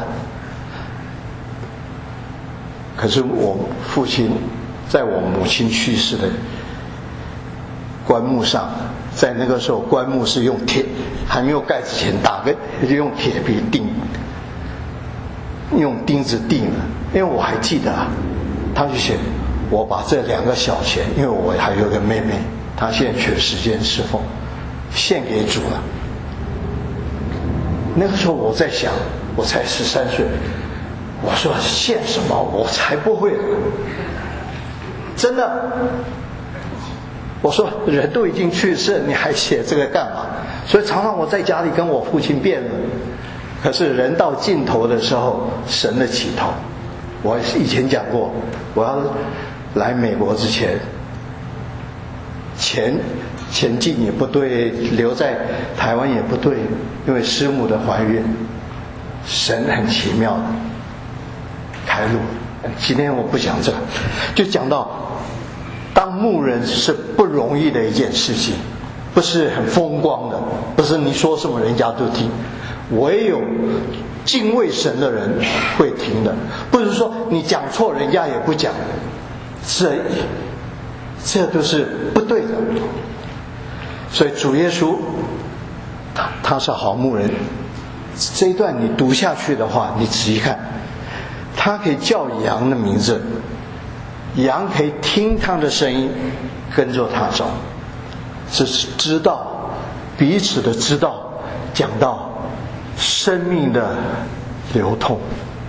可是我父亲在我母亲去世的棺木上，在那个时候棺木是用铁，还没有盖之前打个就用铁皮钉，用钉子钉的。因为我还记得他就写，我把这2个小钱，因为我还有个妹妹，她现在缺时间侍奉，献给主了。那个时候我在想，我才13岁，我说献什么？我才不会，真的。我说人都已经去世，你还写这个干嘛？所以常常我在家里跟我父亲辩论。可是人到尽头的时候，神的起头。我以前讲过，我要来美国之前，前进也不对，留在台湾也不对，因为师母的怀孕，神很奇妙的开路。今天我不讲这个，就讲到当牧人是不容易的一件事情，不是很风光的，不是你说什么人家都听，唯有敬畏神的人会听的，不是说你讲错人家也不讲，这都是不对的。所以主耶稣他是好牧人，这一段你读下去的话，你仔细看，他可以叫羊的名字，羊可以听他的声音，跟着他走，这是知道彼此的知道，讲到生命的流通。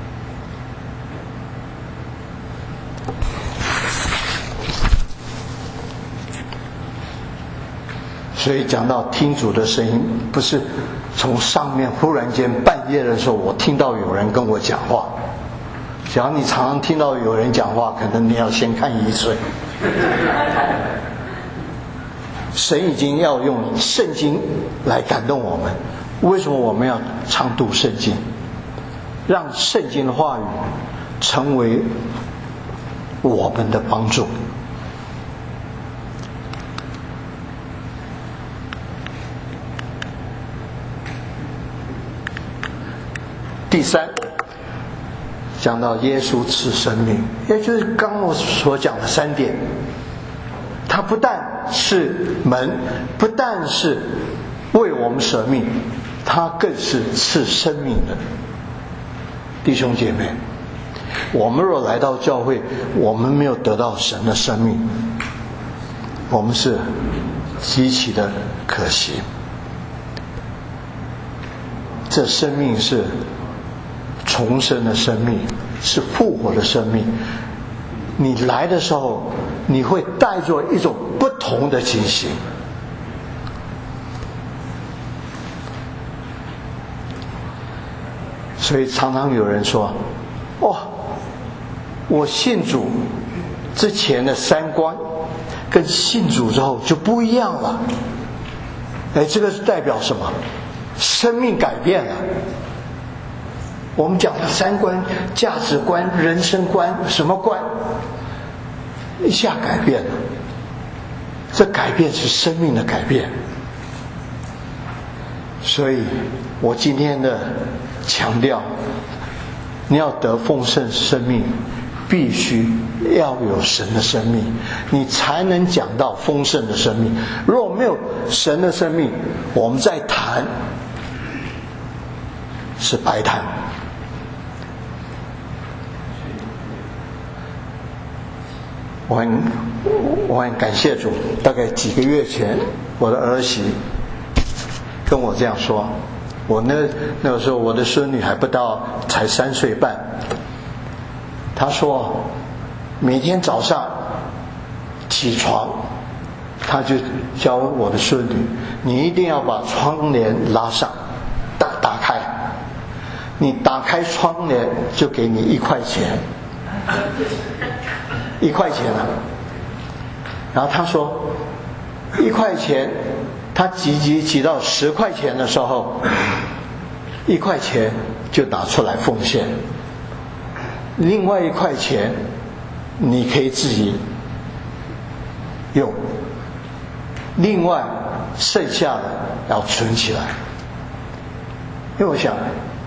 所以讲到听主的声音，不是从上面忽然间半夜的时候我听到有人跟我讲话。只要你常常听到有人讲话，可能你要先看医生。神已经要用圣经来感动我们，为什么我们要常读圣经？让圣经的话语成为我们的帮助。第三，讲到耶稣赐生命，也就是刚刚我所讲的3点。他不但是门，不但是为我们舍命，他更是赐生命的。弟兄姐妹，我们若来到教会，我们没有得到神的生命，我们是极其的可惜。这生命是重生的生命，是复活的生命。你来的时候，你会带着一种不同的情形。所以常常有人说，我信主之前的3观跟信主之后就不一样了。这个是代表什么？生命改变了。我们讲的3观、价值观、人生观，什么观，一下改变了。 这改变是生命的改变。所以我今天的强调，你要得丰盛生命，必须要有神的生命，你才能讲到丰盛的生命。如果没有神的生命，我们再谈是白谈。我很感谢主，大概几个月前，我的儿媳跟我这样说，我那个时候我的孙女还不到，才3岁半。她说每天早上起床，她就教我的孙女，你一定要把窗帘拉上，打开，你打开窗帘就给你1块钱，1块钱啊。然后她说1块钱，她挤到10块钱的时候，1块钱就拿出来奉献，另外1块钱你可以自己用，另外剩下的要存起来。因为我想，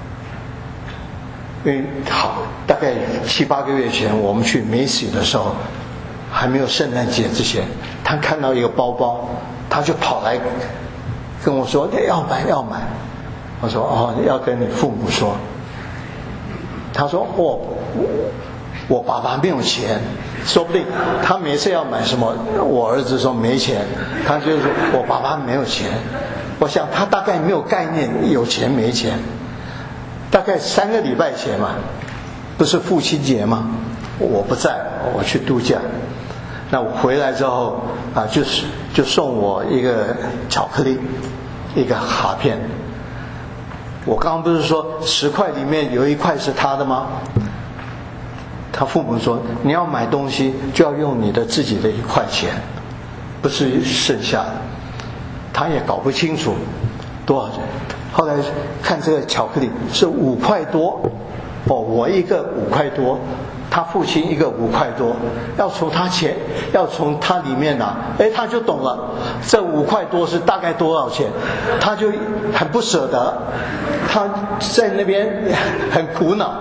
因为好，大概7、8个月前我们去梅西的时候，还没有圣诞节之前，他看到一个包包，他就跑来跟我说要买。我说哦，要跟你父母说。他说我爸爸没有钱，说不定他每次要买什么，我儿子说没钱，他就说我爸爸没有钱。我想他大概没有概念有钱没钱。大概3个礼拜前嘛，不是父亲节吗？我不在，我去度假。那我回来之后啊，就送我一个巧克力，一个卡片。我刚刚不是说10块里面有1块是他的吗？他父母说你要买东西就要用你的自己的1块钱，不是剩下的。他也搞不清楚多少钱。后来看这个巧克力是5块多，我一个5块多，他父亲一个5块多，要从他里面拿，他就懂了，这5块多是大概多少钱，他就很不舍得，他在那边很苦恼。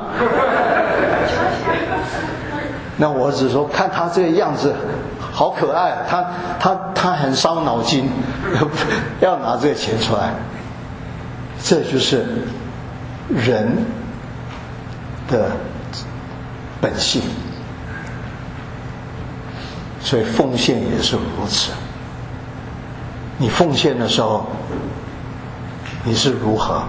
那我只说看他这个样子好可爱，他很伤脑筋，要拿这个钱出来。这就是人的本性，所以奉献也是如此。你奉献的时候，你是如何？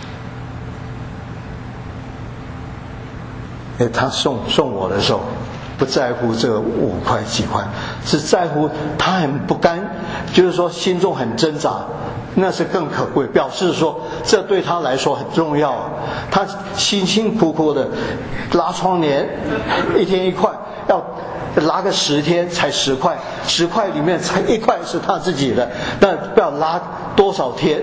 他送我的时候，不在乎这5块几块，只在乎他很不甘，就是说心中很挣扎，那是更可贵，表示说这对他来说很重要。他辛辛苦苦的拉窗帘，1天1块，要拉个10天才10块，10块里面才1块是他自己的，那不要拉多少天。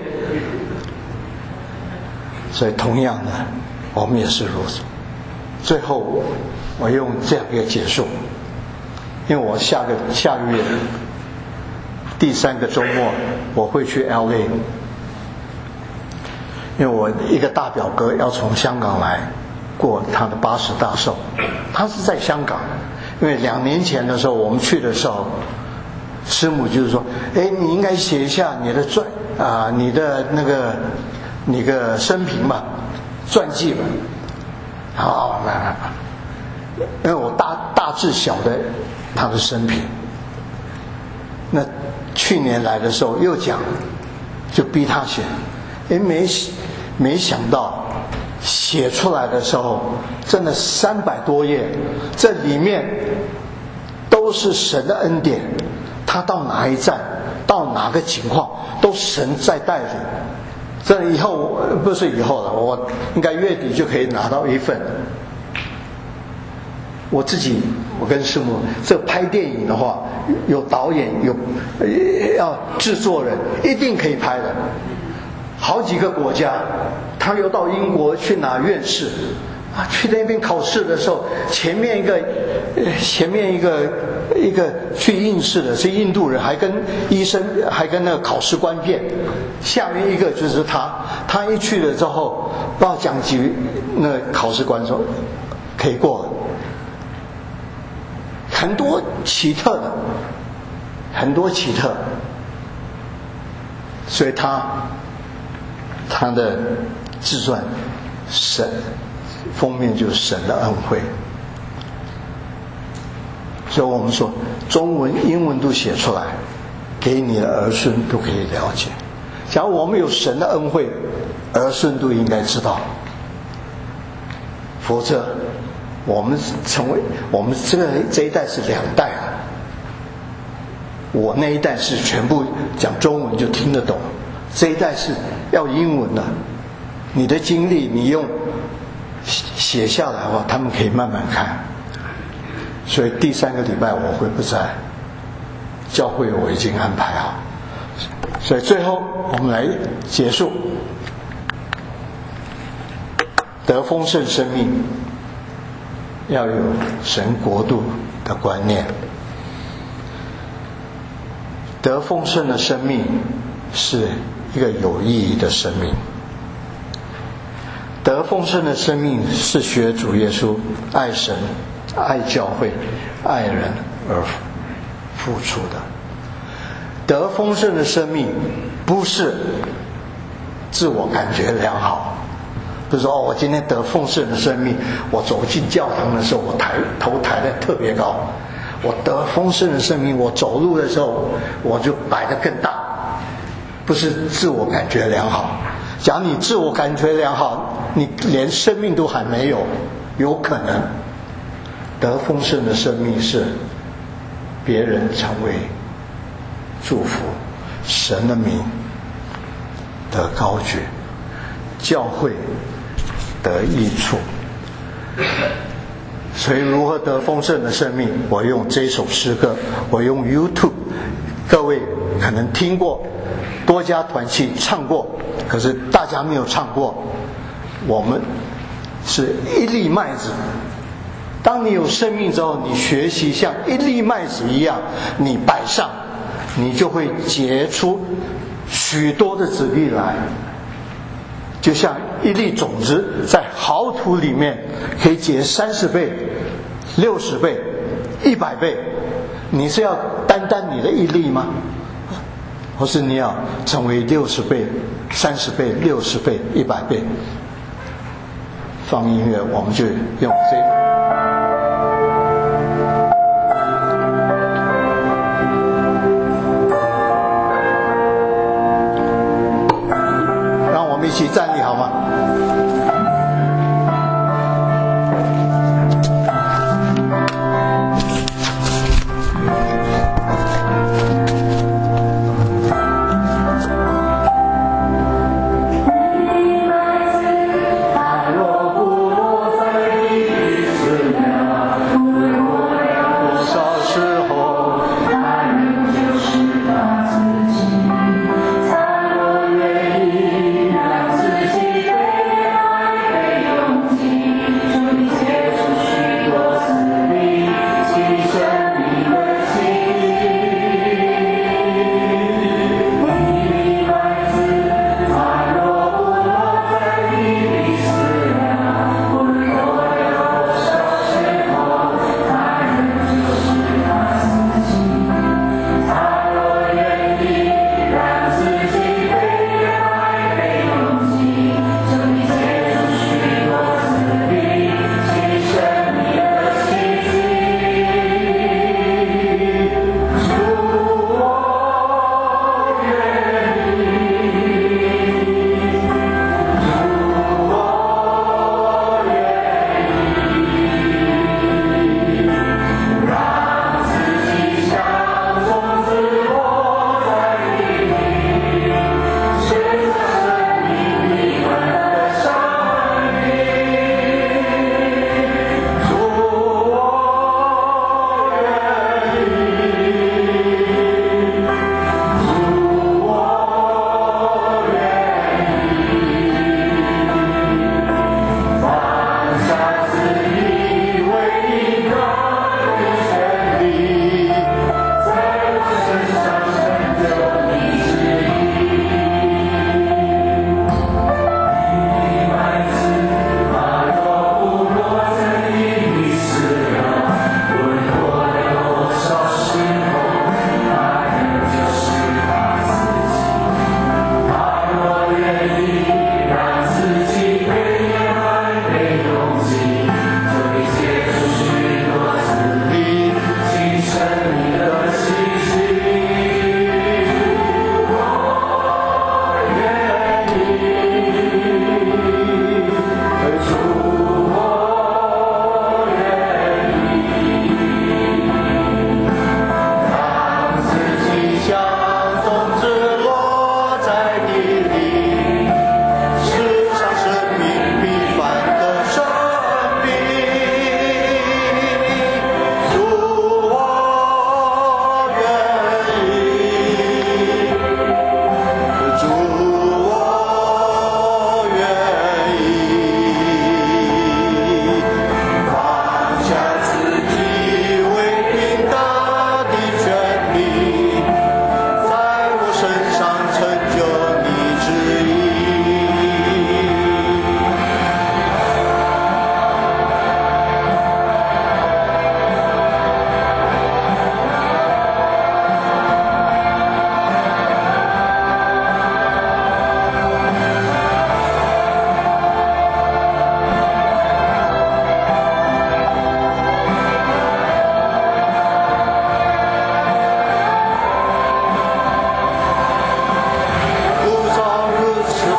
所以同样的，我们也是如此。最后我用这样一个结束，因为我下个月第3个周末我会去 LA， 因为我一个大表哥要从香港来过他的80大寿，他是在香港。因为2年前的时候我们去的时候，师母就是说你应该写一下你的你的那个生平吧，传记吧。好，因为我大致晓得他的生平。那去年来的时候又讲，就逼他写，没想到写出来的时候真的300多页，这里面都是神的恩典，他到哪一站，到哪个情况，都神在带领。这以后不是以后了，我应该月底就可以拿到1份。我跟师母，这拍电影的话，有导演，有要制作人，一定可以拍的。好几个国家，他又到英国去拿院士， 去那边考试的时候，前面一个去应试的是印度人，还跟医生还跟那个考试官辩，下面一个就是他一去了之后，不知道讲几，那考试官说可以过了，很多奇特，所以他的自传神封面就是神的恩惠。所以我们说中文英文都写出来，给你的儿孙都可以了解。假如我们有神的恩惠，儿孙都应该知道，否则我们这一代是2代了。我那一代是全部讲中文就听得懂，这一代是要英文的。你的经历你用写下来的话，他们可以慢慢看。所以第3个礼拜我会不在，教会我已经安排好。所以最后我们来结束，得丰盛生命要有神国度的观念。得丰盛的生命是一个有意义的生命。得丰盛的生命是学主耶稣爱神、爱教会、爱人而付出的。得丰盛的生命不是自我感觉良好，不是说我今天得丰盛的生命，我走进教堂的时候我头抬得特别高，我得丰盛的生命，我走路的时候我就摆得更大，不是自我感觉良好。假如你自我感觉良好，你连生命都还没有，有可能。得丰盛的生命是别人成为祝福，神的名得高举，教会得益处。所以如何得丰盛的生命，我用这首诗歌，我用 YouTube， 各位可能听过，多家团契唱过，可是大家没有唱过。我们是一粒麦子，当你有生命之后，你学习像一粒麦子一样，你摆上，你就会结出许多的子粒来，就像一粒种子在好土里面可以结30倍、60倍、100倍。你是要单你的一粒吗？或是你要成为60倍、30倍、60倍、100倍？放音乐，我们就用这个。让我们一起站立好吗？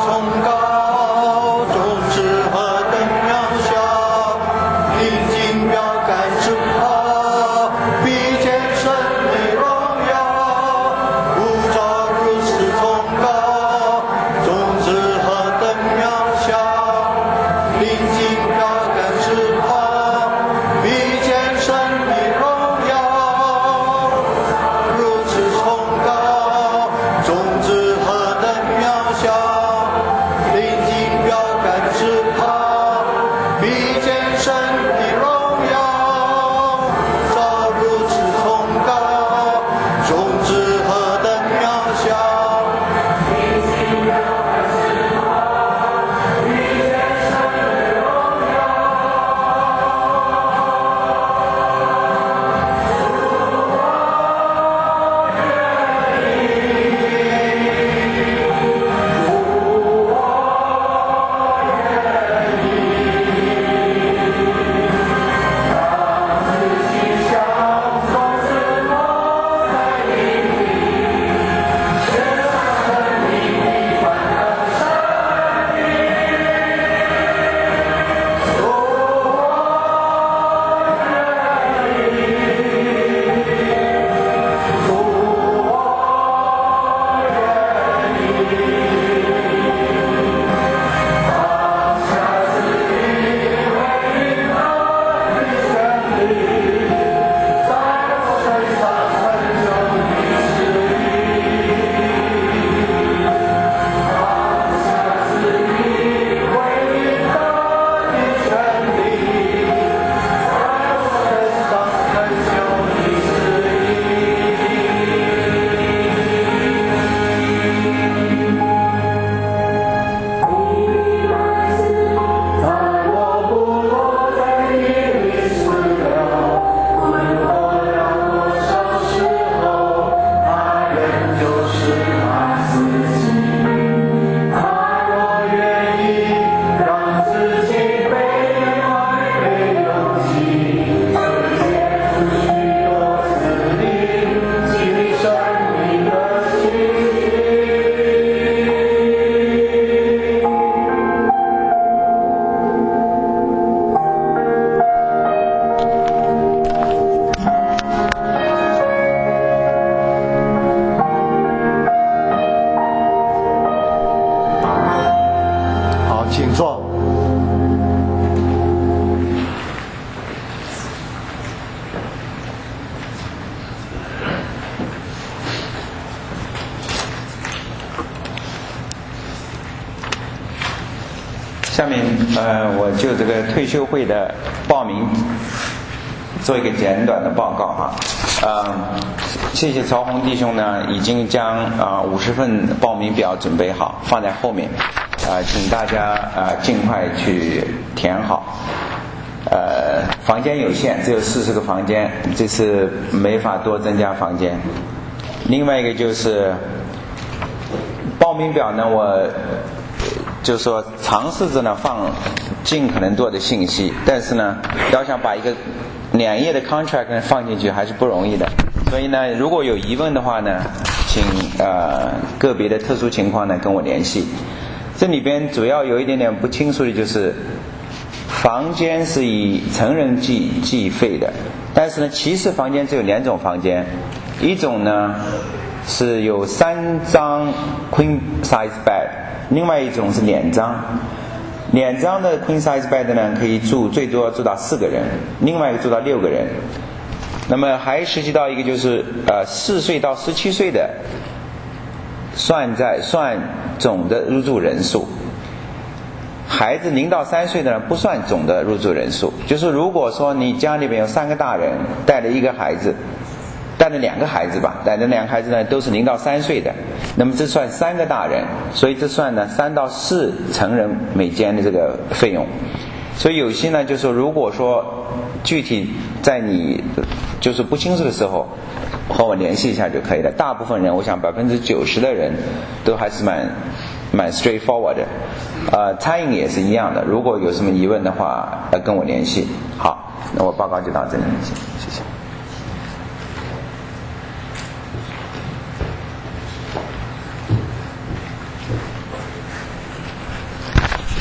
下面我就这个退休会的报名做一个简短的报告哈。谢谢曹洪弟兄呢，已经将50份报名表准备好，放在后面，请大家尽快去填好。房间有限，只有40个房间，这次没法多增加房间。另外一个就是报名表呢，我就是说尝试着呢放尽可能多的信息，但是呢要想把一个2页的 contract 呢放进去还是不容易的，所以呢如果有疑问的话呢，请个别的特殊情况呢跟我联系。这里边主要有一点点不清楚的就是房间是以成人计费的，但是呢其实房间只有2种房间，一种呢是有3张 queen size bed， 另外一种是2张。2张的 queen size bed 呢可以最多住到4个人，另外一个住到6个人。那么还涉及到一个就是4岁到17岁的算总的入住人数，孩子0到3岁的呢不算总的入住人数。就是如果说你家里边有3个大人带了2个孩子，带了2个孩子吧，带了2个孩子呢都是0到3岁的，那么这算3个大人，所以这算呢3到4成人每间的这个费用。所以有些呢就是说如果说具体在你就是不清楚的时候和我联系一下就可以了。大部分人我想90%的人都还是蛮 straightforward 的。餐饮也是一样的，如果有什么疑问的话跟我联系。好，那我报告就到这里，谢谢。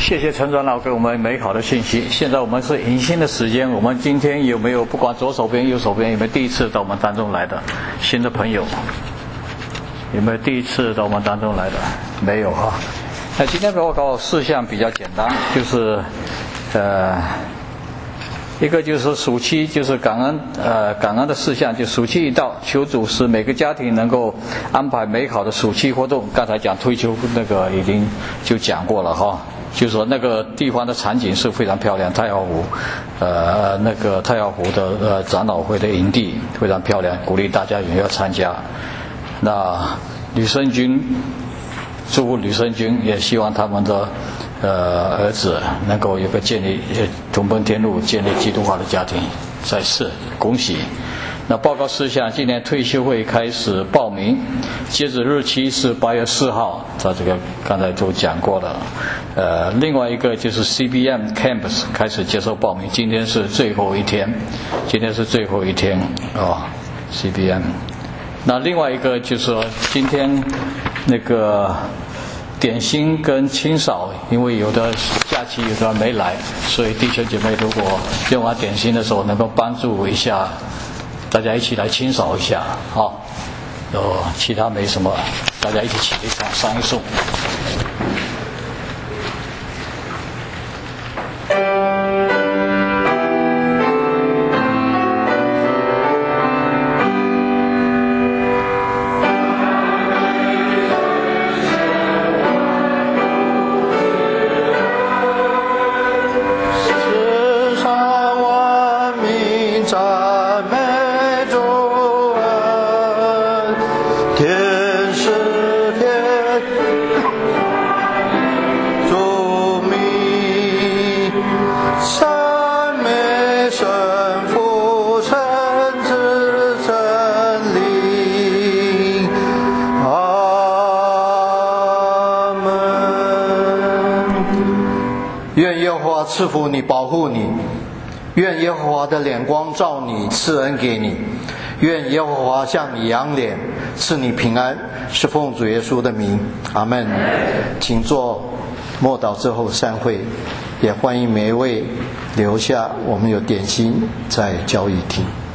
谢谢陈长老给我们美好的信息。现在我们是迎新的时间，我们今天有没有不管左手边右手边有没有第一次到我们当中来的新的朋友？有没有第一次到我们当中来的？没有哈。那今天报告事项比较简单，就是一个就是暑期，就是感恩的事项，就暑期一到，求主使每个家庭能够安排美好的暑期活动。刚才讲退休那个已经就讲过了哈，就说那个地方的场景是非常漂亮，太阳湖，那个太阳湖的长老会的营地非常漂亮，鼓励大家也要参加。那旅生军，祝福旅生军，也希望他们的儿子能够有个建立同奔天路，建立基督化的家庭。再次恭喜。那报告事项，今年退休会开始报名，截止日期是8月4号，这个刚才都讲过了。另外一个就是 CBM Campus 开始接受报名，今天是最后一天CBM。那另外一个就是说，今天那个点心跟清扫，因为有的假期有的没来，所以弟兄姐妹如果用完点心的时候能够帮助一下，大家一起来清扫一下啊。其他没什么，大家一起起立上一颂。 赐福你，保护你，愿耶和华的脸光照你，赐恩给你，愿耶和华向你扬脸，赐你平安，是奉主耶稣的名，阿们。请坐，默祷之后散会，也欢迎每一位留下，我们有点心在交易厅。